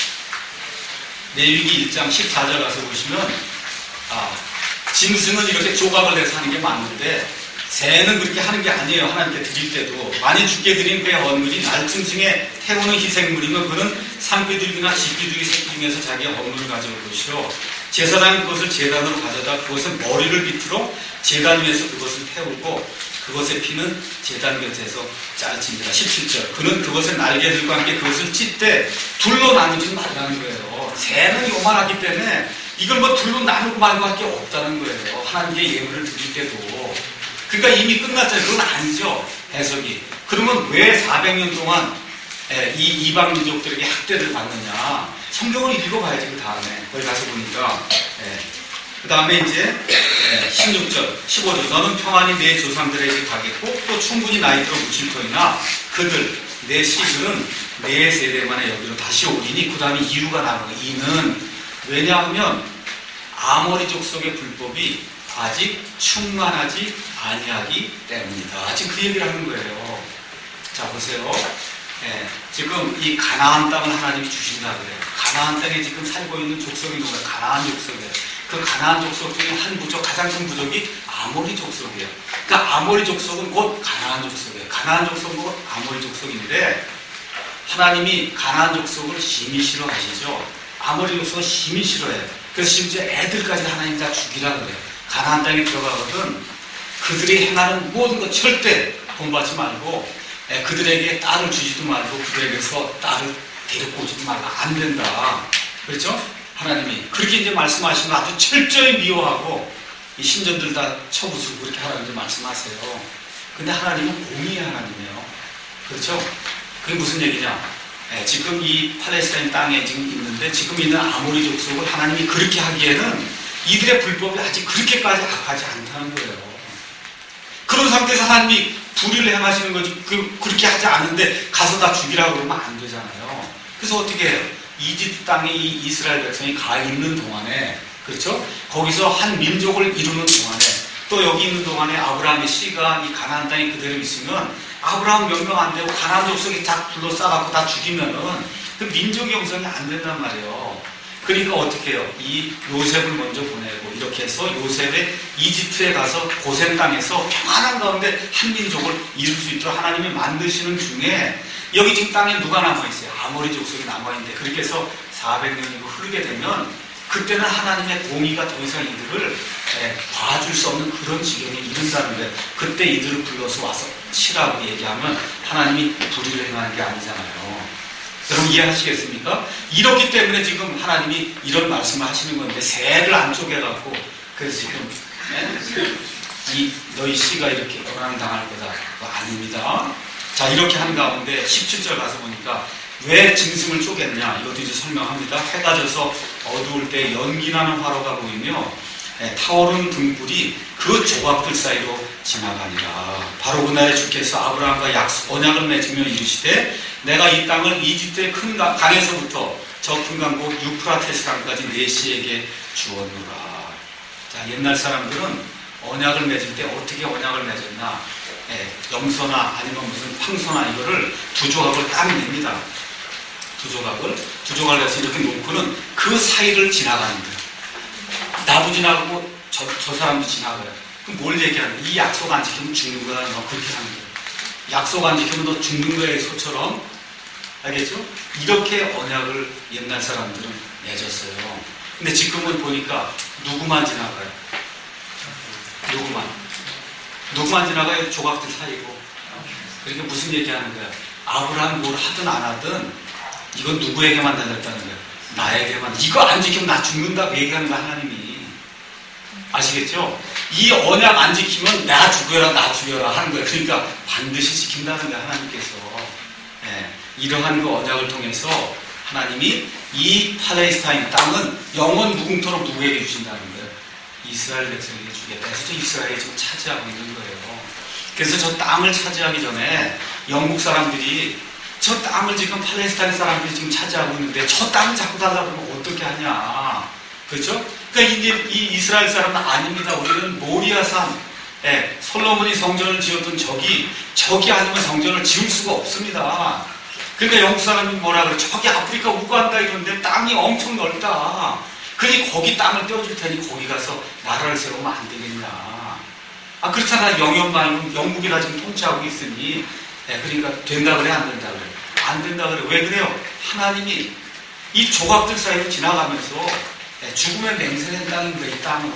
레위기 일 장 십사 절 가서 보시면 아, 짐승은 이렇게 조각을 내서 하는 게 맞는데 새는 그렇게 하는 게 아니에요. 하나님께 드릴 때도. 만일 주께 드린 그의 헌물이 날짐승에 태우는 희생물이면 그는 산비둘기나 집비둘기 새끼 중에서 자기의 헌물을 가져올 것이요 제사장이 그것을 제단으로 가져다 그것의 머리를 비틀어 제단 위에서 그것을 태우고 그것의 피는 제단 곁에서 짤집니다. 십칠 절 그는 그것의 날개들과 함께 그것을 찢되 둘로 나누지 말라는 거예요. 새는 요만하기 때문에 이걸 뭐 둘로 나누고 말고 할 게 없다는 거예요. 하나님께 예물을 드릴 때도. 그러니까 이미 끝났잖아요. 그건 아니죠. 해석이. 그러면 왜 사백 년 동안 이 이방 민족들에게 학대를 받느냐. 성경을 읽어봐야지 그 다음에. 거기 가서 보니까. 그 다음에 이제 십육 절, 십오 절 너는 평안히 내 조상들에게 가겠고 또 충분히 나이 들어 묻힐 터이나 그들, 내 씨들은 내 세대만의 여기로 다시 오리니 그 다음에 이유가 나오는 거예요. 이는 왜냐하면 아모리 족속의 불법이 아직 충만하지 아니하기 때문이다. 지금 그 얘기를 하는 거예요. 자 보세요. 예, 지금 이 가나안 땅을 하나님이 주신다 그래요. 가나안 땅에 지금 살고 있는 족속이 누구예요? 가나안 족속이에요. 그 가나안 족속 중에 한 부족, 가장 큰 부족이 아모리 족속이에요. 그러니까 아모리 족속은 곧 가나안 족속이에요. 가나안 족속은 곧 아모리 족속인데 하나님이 가나안 족속을 심히 싫어하시죠. 아모리 족속은 심히 싫어해요. 그래서 심지어 애들까지 하나님 다 죽이라 그래요. 가나안 땅에 들어가거든 그들이 행하는 모든 것 절대 본받지 말고 에, 그들에게 딸을 주지도 말고 그들에게서 딸을 데리고 오지도 말라. 안 된다. 그렇죠? 하나님이 그렇게 이제 말씀하시면 아주 철저히 미워하고 이 신전들 다 쳐부수고 그렇게 하라고 이제 말씀하세요. 근데 하나님은 공의의 하나님이에요. 그렇죠? 그게 무슨 얘기냐? 에, 지금 이 팔레스타인 땅에 지금 있는데 지금 있는 아모리 족속을 하나님이 그렇게 하기에는 이들의 불법이 아직 그렇게까지 악하지 않다는 거예요. 그런 상태에서 하나님이 불의를 행하시는 거지 그, 그렇게 하지 않은데 가서 다 죽이라고 그러면 안 되잖아요. 그래서 어떻게 해요? 이집트 땅에 이 이스라엘 백성이 가 있는 동안에 그렇죠? 거기서 한 민족을 이루는 동안에 또 여기 있는 동안에 아브라함의 씨가 이 가나안 땅에 그대로 있으면 아브라함 명령 안 되고 가나안 족속이 다 둘러싸갖고 다 죽이면은 그 민족 형성이 안 된단 말이에요. 그러니까 어떻게 해요? 이 요셉을 먼저 보내고 이렇게 해서 요셉의 이집트에 가서 고생 땅에서 평안한 가운데 한 민족을 이룰 수 있도록 하나님이 만드시는 중에 여기 지금 땅에 누가 남아있어요? 아모리 족속이 남아있는데 그렇게 해서 사백 년이고 흐르게 되면 그때는 하나님의 공의가 더 이상 이들을 봐줄 수 없는 그런 지경에 이른다는 거예요. 그때 이들을 불러서 와서 치라고 얘기하면 하나님이 불의를 행하는 게 아니잖아요. 여러분 이해하시겠습니까? 이렇기 때문에 지금 하나님이 이런 말씀을 하시는 건데 새를 안 쪼개갖고 그래서 지금 네? 이 너희 씨가 이렇게 고난 당할 거다. 그거 아닙니다. 자 이렇게 한 가운데 십칠 절 가서 보니까 왜 짐승을 쪼갰냐 이것도 이제 설명합니다. 해가 져서 어두울 때 연기 나는 화로가 보이며 예, 타오르는 등불이 그 조각들 사이로 지나가니라. 바로 그날에 주께서 아브라함과 약속, 언약을 맺으며 이르시되 내가 이 땅을 이집트의 큰 강에서부터 저 큰 강국 유프라테스 강까지 내 씨에게 주었노라. 자, 옛날 사람들은 언약을 맺을 때 어떻게 언약을 맺었나? 예, 염소나 아니면 무슨 황소나 이거를 두 조각을 딱 냅니다. 두 조각을 두 조각을 해서 이렇게 놓고는 그 사이를 지나가는 거예요. 나도 지나가고 저, 저 사람도 지나가요. 그럼 뭘 얘기하는 거야? 이 약속 안 지키면 죽는 거야. 너 그렇게 하는 거야. 약속 안 지키면 너 죽는 거야. 소처럼. 알겠죠? 이렇게 언약을 옛날 사람들은 맺었어요. 근데 지금은 보니까 누구만 지나가요? 누구만? 누구만 지나가요? 조각들 사이고. 그러니까 무슨 얘기하는 거야? 아브라함 뭘 하든 안 하든 이건 누구에게만 달렸다는 거야? 나에게만. 이거 안 지키면 나 죽는다고 얘기하는 거야, 하나님이. 아시겠죠? 이 언약 안 지키면 나 죽여라, 나 죽여라 하는 거야. 그러니까 반드시 지킨다는 거야, 하나님께서. 예, 이러한 그 언약을 통해서 하나님이 이 팔레스타인 땅은 영원 무궁토록 누구에게 주신다는 거예요? 이스라엘 백성에게 주겠다. 그래서 이스라엘이 지금 차지하고 있는 거예요. 그래서 저 땅을 차지하기 전에 영국 사람들이 저 땅을 지금 팔레스타인 사람들이 지금 차지하고 있는데 저 땅을 자꾸 달라고 하면 어떻게 하냐. 그렇죠? 그러니까 이제 이 이스라엘 사람은 아닙니다. 우리는 모리아산, 예, 솔로몬이 성전을 지었던 저기, 저기 아니면 성전을 지을 수가 없습니다. 그러니까 영국 사람이 뭐라 그래? 저기 아프리카 우간다 이런데 땅이 엄청 넓다. 그러니 거기 땅을 떼어줄 테니 거기 가서 나라를 세우면 안 되겠냐. 아, 그렇잖아. 영연 말고 영국이라 지금 통치하고 있으니. 예, 그러니까 된다 그래, 안 된다 그래? 안 된다 그래. 왜 그래요? 하나님이 이 조각들 사이로 지나가면서 예, 죽으면 맹세된 땅인 거예요, 이 땅은.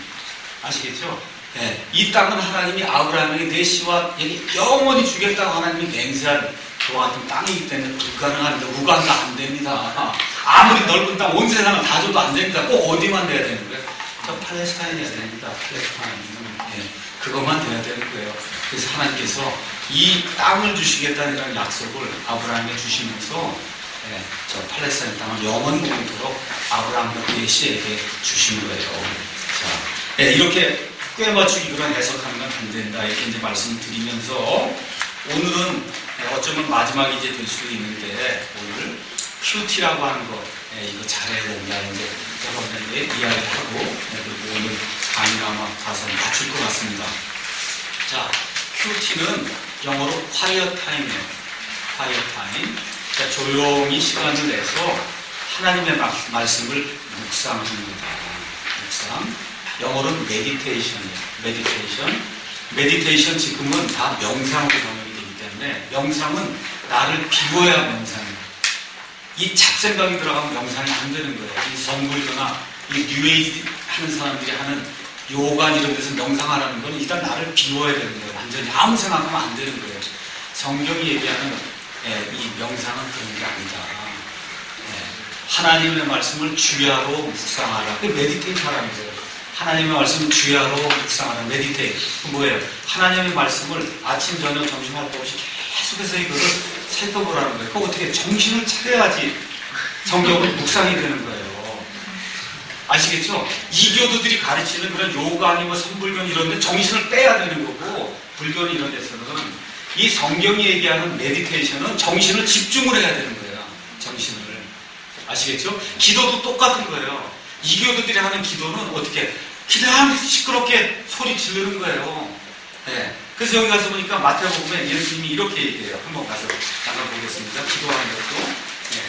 아시겠죠? 예, 이 땅은 하나님이 아브라함에게 내 씨와 영원히 주겠다고 하나님이 맹세한 그와 같은 땅이기 때문에 불가능합니다. 우간도 안 됩니다. 아무리 넓은 땅, 온 세상을 다 줘도 안 됩니다. 꼭 어디만 돼야 되는 거예요? 그러니까 팔레스타인이어야 됩니다. 팔레스타인. 예, 그것만 돼야 되는 거예요. 그래서 하나님께서 이 땅을 주시겠다는 약속을 아브라함에게 주시면서 예, 저 팔레스타인 땅을 영원 무궁토록 아브라함과 그의 씨에게 주신 거예요. 자, 예, 이렇게 꽤 맞추기 그런 해석하는 건 안 된다. 이렇게 이제 말씀을 드리면서 오늘은 어쩌면 마지막이 이제 될 수도 있는데 오늘 큐티라고 하는 거 예, 이거 잘해야 된다. 이제 여러분들에게 이야기하고 예, 그리고 오늘 강의를 아마 가서 맞출 것 같습니다. 자, 큐티는 영어로 quiet time이에요. quiet time. 자, 조용히 시간을 내서 하나님의 말씀을 묵상하는 겁니다. 묵상. 영어로는 meditation이에요. meditation. meditation 지금은 다 명상으로 번역이 되기 때문에 명상은 나를 비워야 명상이에요. 이 잡생각이 들어가면 명상이 안 되는 거예요. 이 선불교나 이 뉴에이지 하는 사람들이 하는 요가 이런 데서 명상하라는 건 일단 나를 비워야 되는 거예요. 완전히 아무 생각하면 안 되는 거예요. 성경이 얘기하는 예, 이 명상은 그런 게 아니다. 예, 하나님의 말씀을 주야로 묵상하라. 그게 메디테이트 하라는 거예요. 하나님의 말씀을 주야로 묵상하라. 메디테이트. 그 뭐예요? 하나님의 말씀을 아침, 저녁, 점심 할 것 없이 계속해서 이거를 살펴보라는 거예요. 그거 어떻게 정신을 차려야지 성경을 묵상이 되는 거예요. 아시겠죠? 이교도들이 가르치는 그런 요가 아니면 선불교 이런 데 정신을 빼야 되는 거고, 불교는 이런 데서는 이 성경이 얘기하는 메디테이션은 정신을 집중을 해야 되는 거예요. 정신을. 아시겠죠? 기도도 똑같은 거예요. 이교도들이 하는 기도는 어떻게 그냥 시끄럽게 소리 지르는 거예요. 네. 그래서 여기 가서 보니까 마태복음에 예수님이 이렇게 얘기해요. 한번 가서 잠깐 보겠습니다. 기도하는 것도. 네.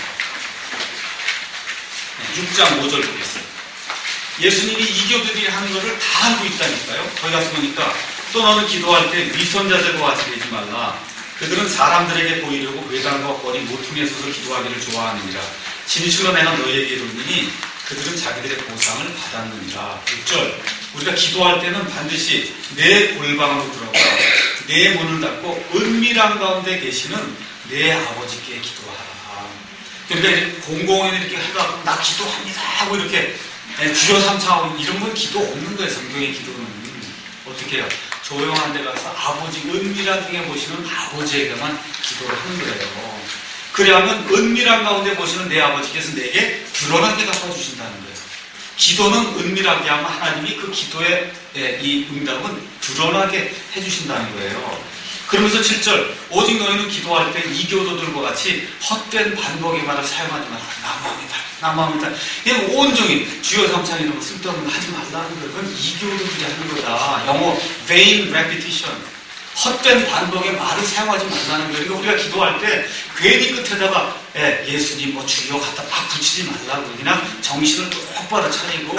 네. 육 장 오 절 보겠습니다. 예수님이 이교도들이 하는 것을 다 알고 있다니까요. 거기 가서 보니까 또 너는 기도할 때 위선자들과 같이 되지 말라. 그들은 사람들에게 보이려고 외당과 거리 모퉁이에 서서 기도하기를 좋아하느니라. 진실로 내가 너희에게 이르노니 그들은 자기들의 보상을 받았느니라. 육 절. 우리가 기도할 때는 반드시 내 골방으로 들어가 내 문을 닫고 은밀한 가운데 계시는 내 아버지께 기도하라. 그러니까 공공연히 이렇게 하다가 나 기도합니다 하고 이렇게 주여 삼창하고 이런 건 기도 없는 거예요. 성경의 기도는. 어떻게 해요? 조용한 데 가서 아버지 은밀한 중에 보시는 아버지에게만 기도를 하는 거예요. 그래야만 은밀한 가운데 보시는 내 아버지께서 내게 드러나게 갚아주신다는 거예요. 기도는 은밀하게 하면 하나님이 그 기도의 이 응답은 드러나게 해주신다는 거예요. 그러면서 칠 절, 오직 너희는 기도할 때 이교도들과 같이 헛된 반복의 말을 사용하지 마라. 나무합니다. 나무합니다. 이건 온종일 주여 삼창 이런 거 쓸데없는 거 하지 말라는 거예요. 그건 이교도들이 하는 거다. 영어 vain repetition. 헛된 반복의 말을 사용하지 말라는 거예요. 그러니까 우리가 기도할 때 괜히 끝에다가 예, 예수님 뭐 주여 갖다 막 붙이지 말라고 그냥 정신을 똑바로 차리고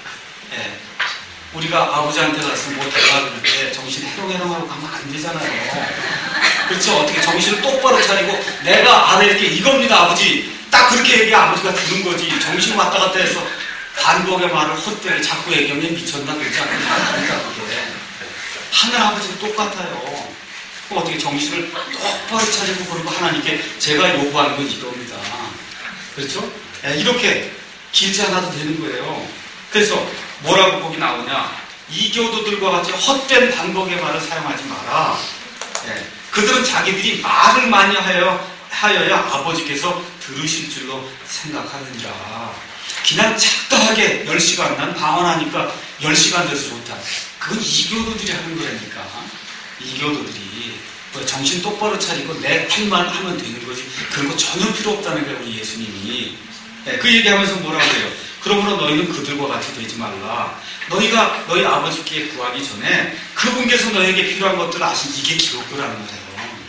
예, 우리가 아버지한테 가서 뭐 달라 그럴 때 정신 해롱해롱하고 가면 안 되잖아요. 그렇죠? 어떻게 정신을 똑바로 차리고 내가 알아야 게 이겁니다 아버지. 딱 그렇게 얘기해 아버지가 들은 거지. 정신 왔다 갔다 해서 반복의 말을 헛되게 자꾸 얘기하면 미쳤나 그러지 않습니까? 그게 하늘 아버지도 똑같아요. 어떻게 정신을 똑바로 차리고 그러고 하나님께 제가 요구하는 건 이겁니다. 그렇죠? 네, 이렇게 길지 않아도 되는 거예요. 그래서 뭐라고 거기 나오냐? 이교도들과 같이 헛된 반복의 말을 사용하지 마라. 네, 그들은 자기들이 말을 많이 하여, 하여야 아버지께서 들으실 줄로 생각하느니라. 그냥 착다하게 열 시간, 난 방언하니까 열 시간 돼서 좋다. 그건 이교도들이 하는 거라니까. 이교도들이. 정신 똑바로 차리고 내 할만 하면 되는 거지. 그런 거 전혀 필요 없다는 거예요, 우리 예수님이. 네, 그 얘기하면서 뭐라고 해요? 그러므로 너희는 그들과 같이 되지 말라. 너희가 너희 아버지께 구하기 전에 그분께서 너에게 필요한 것들을 아신 이게 기독교라는 거예요.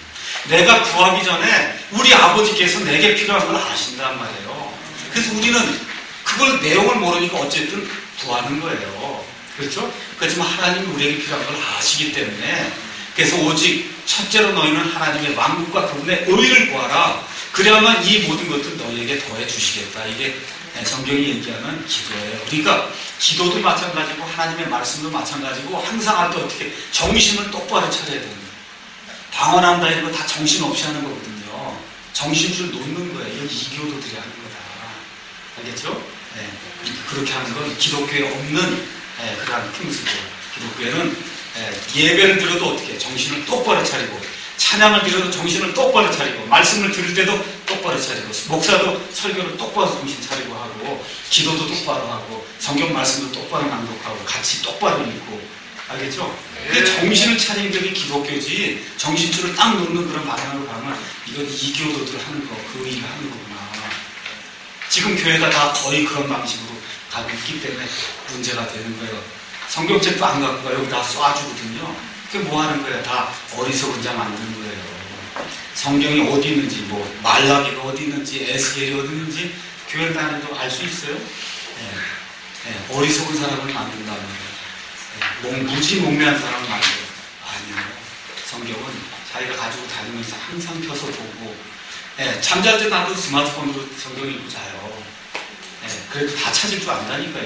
내가 구하기 전에 우리 아버지께서 내게 필요한 걸 아신단 말이에요. 그래서 우리는 그걸 내용을 모르니까 어쨌든 구하는 거예요. 그렇죠? 그렇지만 하나님이 우리에게 필요한 걸 아시기 때문에 그래서 오직 첫째로 너희는 하나님의 왕국과 그분의 의를 구하라. 그래야만 이 모든 것들 너희에게 더해 주시겠다. 이게 성경이 얘기하는 기도예요. 그러니까 기도도 마찬가지고 하나님의 말씀도 마찬가지고 항상 할 때 어떻게 정신을 똑바로 차려야 되는 거예요. 방언한다 이런 거 다 정신없이 하는 거거든요. 정신줄 놓는 거예요. 이건 이교도들이 하는 거다. 알겠죠? 네. 그렇게 하는 건 기독교에 없는 네, 그러한 풍습이에요. 기독교에는 네, 예배를 드려도 어떻게 정신을 똑바로 차리고 찬양을 드려도 정신을 똑바로 차리고 말씀을 들을 때도 똑바로 차리고 목사도 설교를 똑바로 정신 차리고 하고 기도도 똑바로 하고 성경 말씀도 똑바로 낭독하고 같이 똑바로 읽고 알겠죠? 근데 정신을 차리는 게 기독교지 정신줄을 딱 놓는 그런 방향으로 가면 이건 이교도들 하는 거 그 의가 하는 거구나. 지금 교회가 다 거의 그런 방식으로 가고 있기 때문에 문제가 되는 거예요. 성경책도 안 갖고 가요. 여기 다 쏴주거든요. 그게 뭐 하는 거예요? 다 어리석은 자 만드는 거예요. 성경이 어디 있는지, 뭐, 말라기가 어디 있는지, 에스겔이 어디 있는지, 교회를 다니도 알 수 있어요? 네. 네. 어리석은 사람을 만든다는 거예요. 네. 무지몽매한 사람을 만들어요. 아니요. 성경은 자기가 가지고 다니면서 항상 펴서 보고, 네. 잠잘 때 나도 스마트폰으로 성경 읽고 자요. 네. 그래도 다 찾을 줄 안다니까요.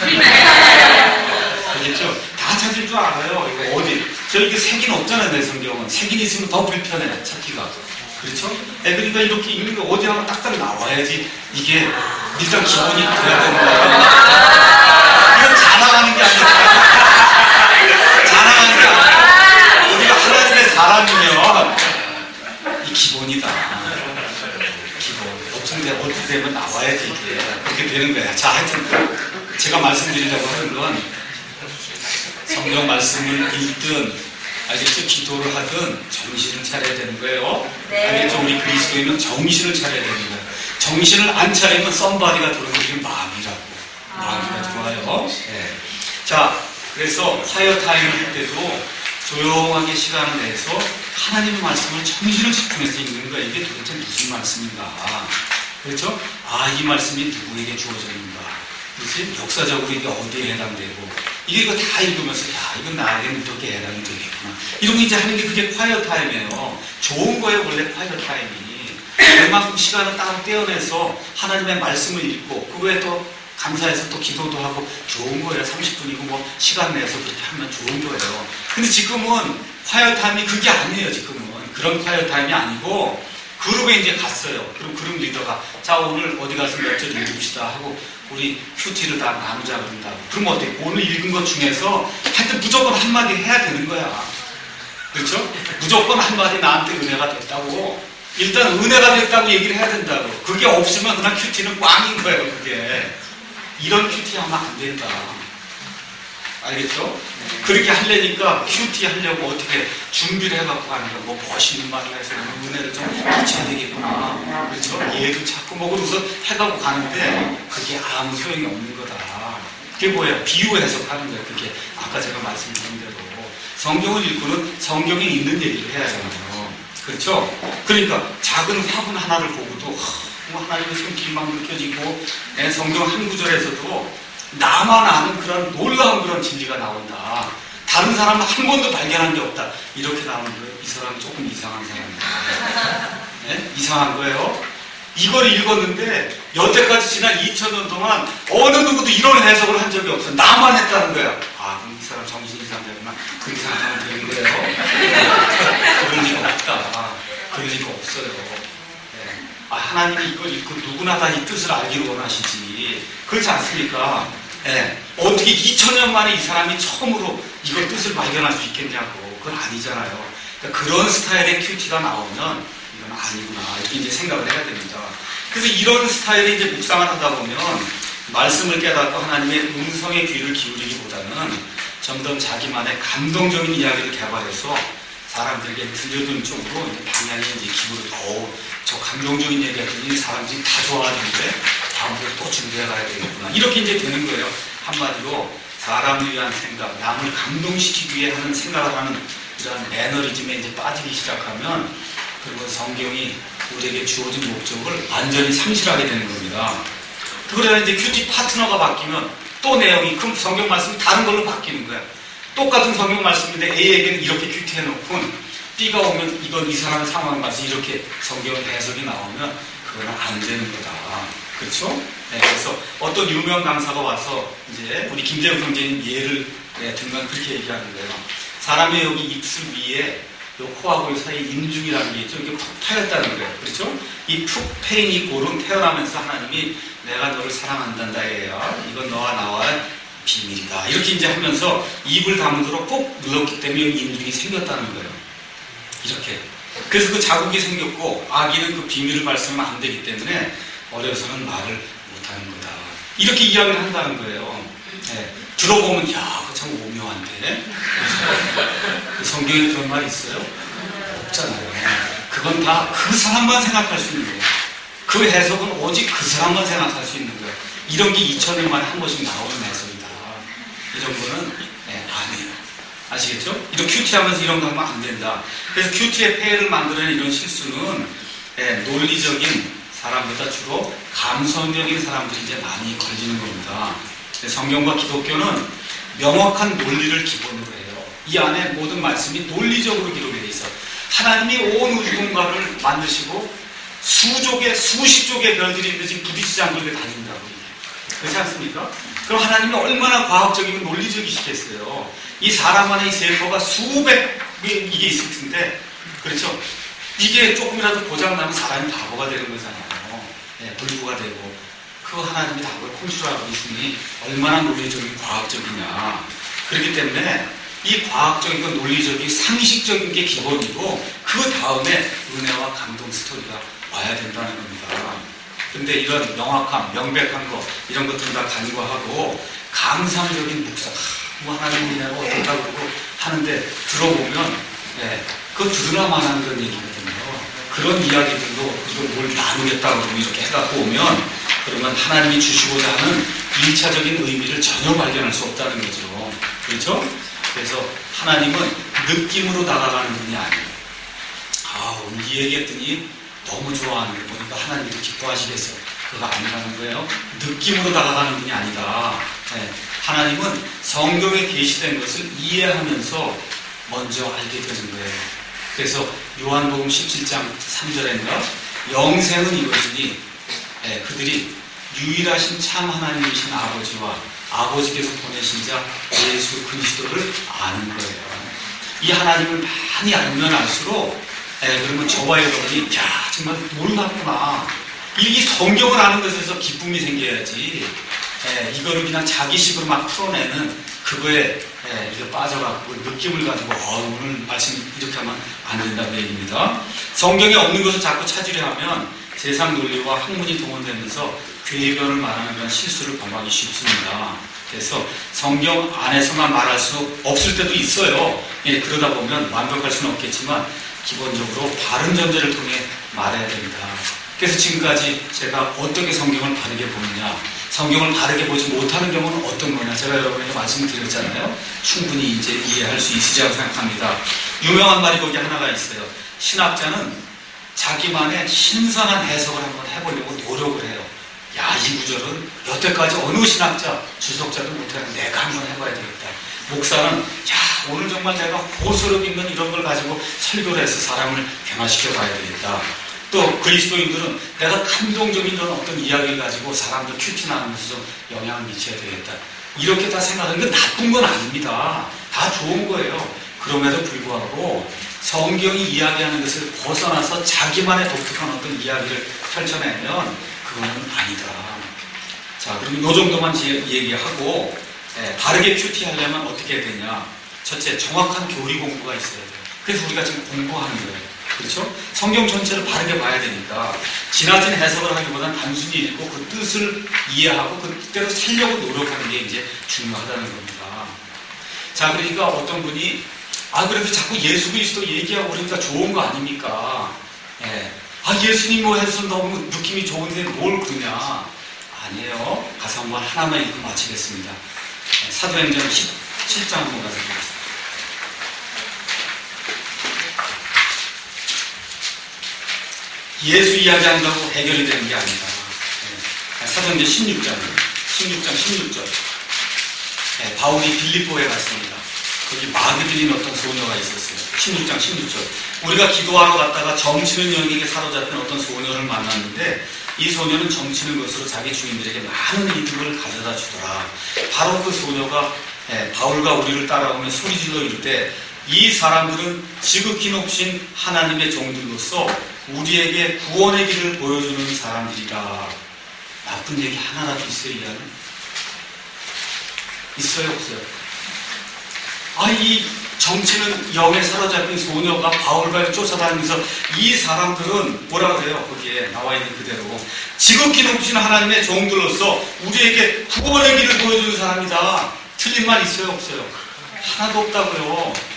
알겠죠? 다 찾을 줄 알아요. 이거 어디. 저 이게 색인 없잖아요, 내 성경은. 색인 있으면 더 불편해, 찾기가. 그렇죠? 네, 그러니까 이렇게 읽는 거 어디 하면 딱딱 나와야지 이게 일단 기본이 돼야 되는 거예요. 이건 자랑하는 게 아니라. 자랑하는 게 아니라. 우리가 하나님의 사람이면 이 기본이다. 기본. 어떻게 되면, 어떻게 되면 나와야지 이게. 그렇게 되는 거야. 자, 하여튼 제가 말씀드리려고 하는 건 성경 말씀을 읽든 알겠죠? 기도를 하든 정신을 차려야 되는 거예요. 네. 알겠죠? 우리 그리스도인은 정신을 차려야 되는 거예요. 정신을 안 차리면 썸바디가 들어오는 게 마귀라고. 아. 마귀가 들어와요. 네. 자, 그래서 화요 타임을 할 때도 조용하게 시간을 내서 하나님의 말씀을 정신을 집중해서 읽는 거예요. 이게 도대체 무슨 말씀인가? 그렇죠? 아, 이 말씀이 누구에게 주어졌는가? 그렇지? 역사적으로 이게 어디에 해당되고 이게 이거 다 읽으면서 야 이건 나에게는 어떻게 해당이 되겠구나 이런 거 이제 하는 게 그게 콰이어 타임이에요. 좋은 거예요 원래 콰이어 타임이. 얼마큼 시간을 따로 떼어내서 하나님의 말씀을 읽고 그 외에 또 감사해서 또 기도도 하고 좋은 거예요. 삼십 분이고 뭐 시간 내서 그렇게 하면 좋은 거예요. 근데 지금은 콰이어 타임이 그게 아니에요. 지금은 그런 콰이어 타임이 아니고 그룹에 이제 갔어요. 그럼 그룹 리더가 자 오늘 어디 가서 몇 절 읽읍시다 하고 우리 큐티를 다 나누자 그런다고. 그럼 어때? 오늘 읽은 것 중에서 하여튼 무조건 한마디 해야 되는 거야. 그렇죠? 무조건 한마디 나한테 은혜가 됐다고. 일단 은혜가 됐다고 얘기를 해야 된다고. 그게 없으면 그냥 큐티는 꽝인 거예요. 그게. 이런 큐티 하면 안 된다. 알겠죠? 그렇게 하려니까 큐티 하려고 어떻게 준비를 해갖고 하는 거야. 뭐 멋있는 말을 해서 은혜를 좀 붙여야 되겠구나. 그렇죠? 얘도 자꾸 뭐 그러고서 해가고 가는데 그게 아무 소용이 없는 거다. 그게 뭐야? 비유 해석하는 거야. 그게 아까 제가 말씀드린 대로 성경을 읽고는 성경에 있는 얘기를 해야 하잖아요. 그렇죠? 그러니까 작은 화분 하나를 보고도 하, 하나님의 손길만 느껴지고 성경 한 구절에서도 나만 아는 그런 놀라운 그런 진리가 나온다. 다른 사람은 한 번도 발견한 게 없다. 이렇게 나오는 거예요. 이 사람은 조금 이상한 사람이에요. 네? 이상한 거예요. 이걸 읽었는데 여태까지 지난 이천 년 동안 어느 누구도 이런 해석을 한 적이 없어. 나만 했다는 거야. 아, 그럼 이 사람 정신이 이상하구나. 그 이상 하면 되는 거예요. 그럴 리가 없다. 그럴 리가 없어요. 네. 아, 하나님이 이걸 읽고 누구나 다 이 뜻을 알기를 원하시지. 그렇지 않습니까? 네. 어떻게 이천 년 만에 이 사람이 처음으로 이걸 뜻을 발견할 수 있겠냐고. 그건 아니잖아요. 그러니까 그런 스타일의 큐티가 나오면 이건 아니구나. 이렇게 이제 생각을 해야 됩니다. 그래서 이런 스타일의 이제 묵상을 하다 보면 말씀을 깨닫고 하나님의 음성의 귀를 기울이기보다는 점점 자기만의 감동적인 이야기를 개발해서 사람들에게 들려주는 쪽으로 이제 방향이 이제 기울어. 오, 저 감동적인 얘기 했더니 사람들이 다 좋아하는데 다음부터 또 준비해 가야 되겠구나. 이렇게 이제 되는 거예요. 한마디로 사람을 위한 생각, 남을 감동시키기 위해 하는 생각을 하는 이런 매너리즘에 이제 빠지기 시작하면 그리고 성경이 우리에게 주어진 목적을 완전히 상실하게 되는 겁니다. 그러다 이제 큐티 파트너가 바뀌면 또 내용이 그럼 성경 말씀이 다른 걸로 바뀌는 거야. 똑같은 성경 말씀인데 A에게는 이렇게 큐티해놓고 B가 오면 이건 이 사람 상황에 맞춰서 이렇게 성경 해석이 나오면 그거는 안 되는 거다. 그렇죠? 네, 그래서 어떤 유명 강사가 와서 이제 우리 김재욱 형제님 예를 네, 들면 그렇게 얘기하는 거예요. 사람의 여기 입술 위에 요 코하고 요 사이에 인중이라는 게 있죠. 이게 푹 파였다는 거예요. 그렇죠? 이 푹 패인 이 골은 태어나면서 하나님이 내가 너를 사랑한단다 얘야. 이건 너와 나와의 비밀이다. 이렇게 이제 하면서 입을 다물도록 꼭 눌렀기 때문에 인중이 생겼다는 거예요. 이렇게. 그래서 그 자국이 생겼고 아기는 그 비밀을 말씀하면 안 되기 때문에 어려서는 말을 못하는 거다. 이렇게 이야기를 한다는 거예요. 네. 들어보면 야, 그거 참 오묘한데. 성경에 그런 말이 있어요? 없잖아요. 그건 다 그 사람만 생각할 수 있는 거예요. 그 해석은 오직 그 사람만 생각할 수 있는 거예요. 이런 게 이천 년 만에 한 번씩 나오는 해석이다. 이런 거는 네, 아니에요. 아시겠죠? 이런 큐티하면서 이런 거 하면 안 된다. 그래서 큐티의 폐해를 만들어낸 이런 실수는 네, 논리적인 사람보다 주로 감성적인 사람들이 이제 많이 걸리는 겁니다. 성경과 기독교는 명확한 논리를 기본으로 해요. 이 안에 모든 말씀이 논리적으로 기록이 돼 있어. 하나님이 온 우주 공간을 만드시고 수족의 수십 족의 별들이 있는데 지금 부딪히지 않고 이렇게 다닌다고. 그렇지 않습니까? 그럼 하나님이 얼마나 과학적이고 논리적이시겠어요. 이 사람 안에 이 세포가 수백 이게 있을 텐데, 그렇죠? 이게 조금이라도 고장나면 사람이 바보가 되는 거잖아요. 네, 불구가 되고. 그 하나님이 다 그걸 컨트롤하고 있으니 얼마나 논리적인 과학적이냐. 그렇기 때문에 이 과학적이고 논리적인 상식적인 게 기본이고 그 다음에 은혜와 감동 스토리가 와야 된다는 겁니다. 근데 이런 명확함, 명백한 거 이런 것들을 다 간과하고 감상적인 묵상, 뭐 하나님 은혜가 어떻다 그러고 하는데 들어보면 네, 그거 들으나만 하는 그런 얘기거든요. 그런 이야기들도 이걸 뭘 나누겠다고 그러고 이렇게 해갖고 오면 그러면 하나님이 주시고자 하는 일차적인 의미를 전혀 발견할 수 없다는 거죠. 그렇죠? 그래서 하나님은 느낌으로 다가가는 분이 아니에요. 아, 오늘 이 얘기했더니 너무 좋아하는 거 보니까 하나님도 기뻐하시겠어요. 그거 아니라는 거예요. 느낌으로 다가가는 분이 아니다. 네. 하나님은 성경에 계시된 것을 이해하면서 먼저 알게 되는 거예요. 그래서 요한복음 십칠 장 삼 절인가 영생은 이것이니 네, 그들이 유일하신 참 하나님이신 아버지와 아버지께서 보내신 자 예수 그리스도를 아는 거예요. 이 하나님을 많이 알면 알수록 네, 그러면 저와 여러분이 야 정말 놀랍구나. 이 성경을 아는 것에서 기쁨이 생겨야지 네, 이거를 그냥 자기식으로 막 풀어내는 그거에 네, 이거 빠져갖고 느낌을 가지고 어, 오늘 말씀 이렇게 하면 안 된다는 얘기입니다. 성경에 없는 것을 자꾸 찾으려 하면 세상 논리와 학문이 동원되면서 궤변을 말하는 그런 실수를 범하기 쉽습니다. 그래서 성경 안에서만 말할 수 없을 때도 있어요. 예, 그러다 보면 완벽할 수는 없겠지만 기본적으로 바른 전제를 통해 말해야 됩니다. 그래서 지금까지 제가 어떻게 성경을 바르게 보느냐, 성경을 바르게 보지 못하는 경우는 어떤 거냐, 제가 여러분에게 말씀드렸잖아요. 충분히 이제 이해할 수 있으리라고 생각합니다. 유명한 말이 거기 하나가 있어요. 신학자는 자기만의 신선한 해석을 한번 해보려고 노력을 해요. 야, 이 구절은 여태까지 어느 신학자, 주석자도 못하는 내가 한번 해봐야 되겠다. 목사는 야, 오늘 정말 내가 호소력 있는 이런 걸 가지고 설교를 해서 사람을 변화시켜 봐야 되겠다. 또 그리스도인들은 내가 감동적인 이런 어떤 이야기를 가지고 사람들 큐티 나누면서 좀 영향을 미쳐야 되겠다. 이렇게 다 생각하는 게 나쁜 건 아닙니다. 다 좋은 거예요. 그럼에도 불구하고 성경이 이야기하는 것을 벗어나서 자기만의 독특한 어떤 이야기를 펼쳐내면 그거는 아니다. 자, 그럼 이 정도만 얘기하고 예, 바르게 큐티하려면 어떻게 해야 되냐. 첫째, 정확한 교리 공부가 있어야 돼요. 그래서 우리가 지금 공부하는 거예요. 그렇죠? 성경 전체를 바르게 봐야 되니까 지나친 해석을 하기보다는 단순히 읽고 그 뜻을 이해하고 그때로 살려고 노력하는 게 이제 중요하다는 겁니다. 자, 그러니까 어떤 분이 아, 그래도 자꾸 예수 그리스도 얘기하고 그러니까 좋은 거 아닙니까? 예. 아, 예수님 뭐 해서 너무 느낌이 좋은데 뭘 그러냐? 아니에요. 가서 한번 하나만 읽고 마치겠습니다. 예, 사도행전 십칠 장 한번 가서 보겠습니다. 예수 이야기한다고 해결이 되는 게 아니다. 예. 사도행전 십육 장, 십육 장 십육 절. 예, 바울이 빌립보에 갔습니다. 거기 마귀 들린 어떤 소녀가 있었어요. 십육 장 십육 절. 우리가 기도하러 갔다가 점치는 영에게 사로잡힌 어떤 소녀를 만났는데 이 소녀는 점치는 것으로 자기 주인들에게 많은 이득을 가져다 주더라. 바로 그 소녀가 예, 바울과 우리를 따라오며 소리질러 이를 때 이 사람들은 지극히 높으신 하나님의 종들로서 우리에게 구원의 길을 보여주는 사람들이라. 나쁜 얘기 하나라도 있어요, 이 안에? 있어요, 없어요? 아, 이 정치는 영에 사로잡힌 소녀가 바울과 쫓아다니면서 이 사람들은 뭐라 그래요? 거기에 나와 있는 그대로 지극히 높으신 하나님의 종들로서 우리에게 구원의 길을 보여주는 사람이다. 틀린 말 있어요, 없어요? 하나도 없다고요.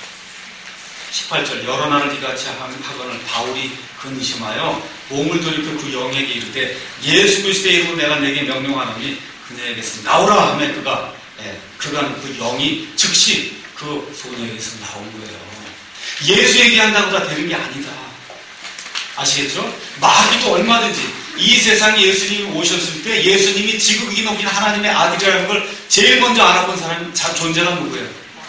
십팔 절. 여러 날을 이같이 하거늘 바울이 근심하여 몸을 돌이켜 그 영에게 이르되 예수 그리스도의 이름으로 내가 내게 명령하노니 그녀에게서 나오라 하며 그가 예, 그가 그 영이 즉시 그 소녀에게서 나온 거예요. 예수 얘기한다고 다 되는 게 아니다. 아시겠죠? 마귀도 얼마든지 이 세상에 예수님이 오셨을 때 예수님이 지극히 높은 하나님의 아들이라는 걸 제일 먼저 알아본 사람이 존재가 누구예요?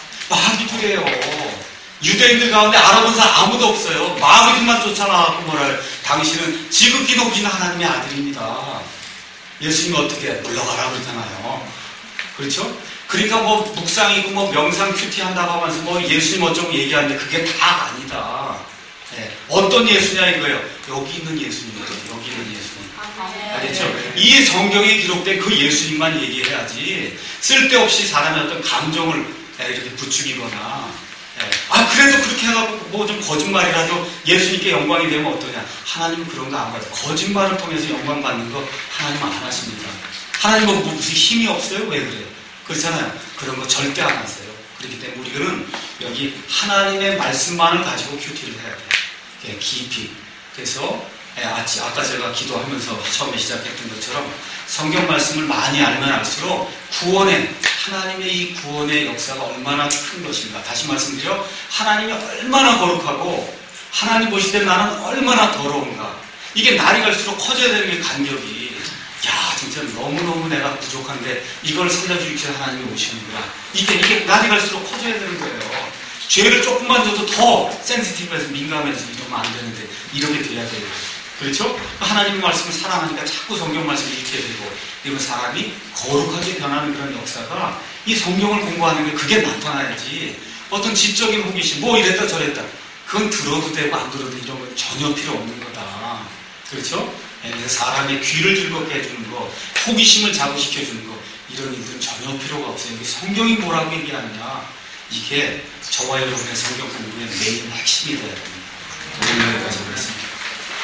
마귀들이에요. 유대인들 가운데 알아본 사람 아무도 없어요. 마귀들만 쫓아나왔고 뭐라 해요. 당신은 지극히 높은 하나님의 아들입니다. 예수님이 어떻게 물러가라 그러잖아요. 그렇죠? 그러니까 뭐 묵상이고 뭐 명상 큐티 한다고 하면서 뭐 예수님 어쩌고 얘기하는데 그게 다 아니다. 네. 어떤 예수냐 이거예요. 여기 있는 예수님이에요. 여기 있는 예수님. 알겠죠? 이 성경에 기록된 그 예수님만 얘기해야지 쓸데없이 사람의 어떤 감정을 이렇게 부추기거나 아, 그래도 그렇게 해갖고 뭐 좀 거짓말이라도 예수님께 영광이 되면 어떠냐. 하나님은 그런 거 안 받아요. 거짓말을 통해서 영광 받는 거 하나님은 안 하십니다. 하나님은 뭐 무슨 힘이 없어요? 왜 그래요? 그렇잖아요. 그런 거 절대 안 하세요. 그렇기 때문에 우리는 여기 하나님의 말씀만을 가지고 큐티를 해야 돼요. 예, 깊이. 그래서 예, 아까 제가 기도하면서 처음에 시작했던 것처럼 성경 말씀을 많이 알면 알수록 구원의 하나님의 이 구원의 역사가 얼마나 큰 것인가. 다시 말씀드려 하나님이 얼마나 거룩하고 하나님 보실 때 나는 얼마나 더러운가. 이게 날이 갈수록 커져야 되는 게 간격이. 야, 진짜 너무너무 내가 부족한데 이걸 살려주기 위해 하나님이 오시는구나. 이게 이게 날이 갈수록 커져야 되는 거예요. 죄를 조금만 줘도 더 센시티브해서 민감해서 이러면 안 되는데 이렇게 돼야 돼요. 그렇죠? 하나님의 말씀을 사랑하니까 자꾸 성경 말씀을 읽게 되고 이러면 사람이 거룩하게 변하는 그런 역사가 이 성경을 공부하는 게 그게 나타나야지. 어떤 지적인 호기심 뭐 이랬다 저랬다 그건 들어도 되고 안 들어도 이런 건 전혀 필요 없는 거다. 그렇죠? 그래서 사람의 귀를 즐겁게 해주는 거, 호기심을 자극시켜주는 거 이런 일들은 전혀 필요가 없어요. 성경이 뭐라고 얘기하느냐 이게 저와 여러분의 성경 공부의 메인 핵심이 되어야 됩니다. 오늘 여기까지 하겠습니다.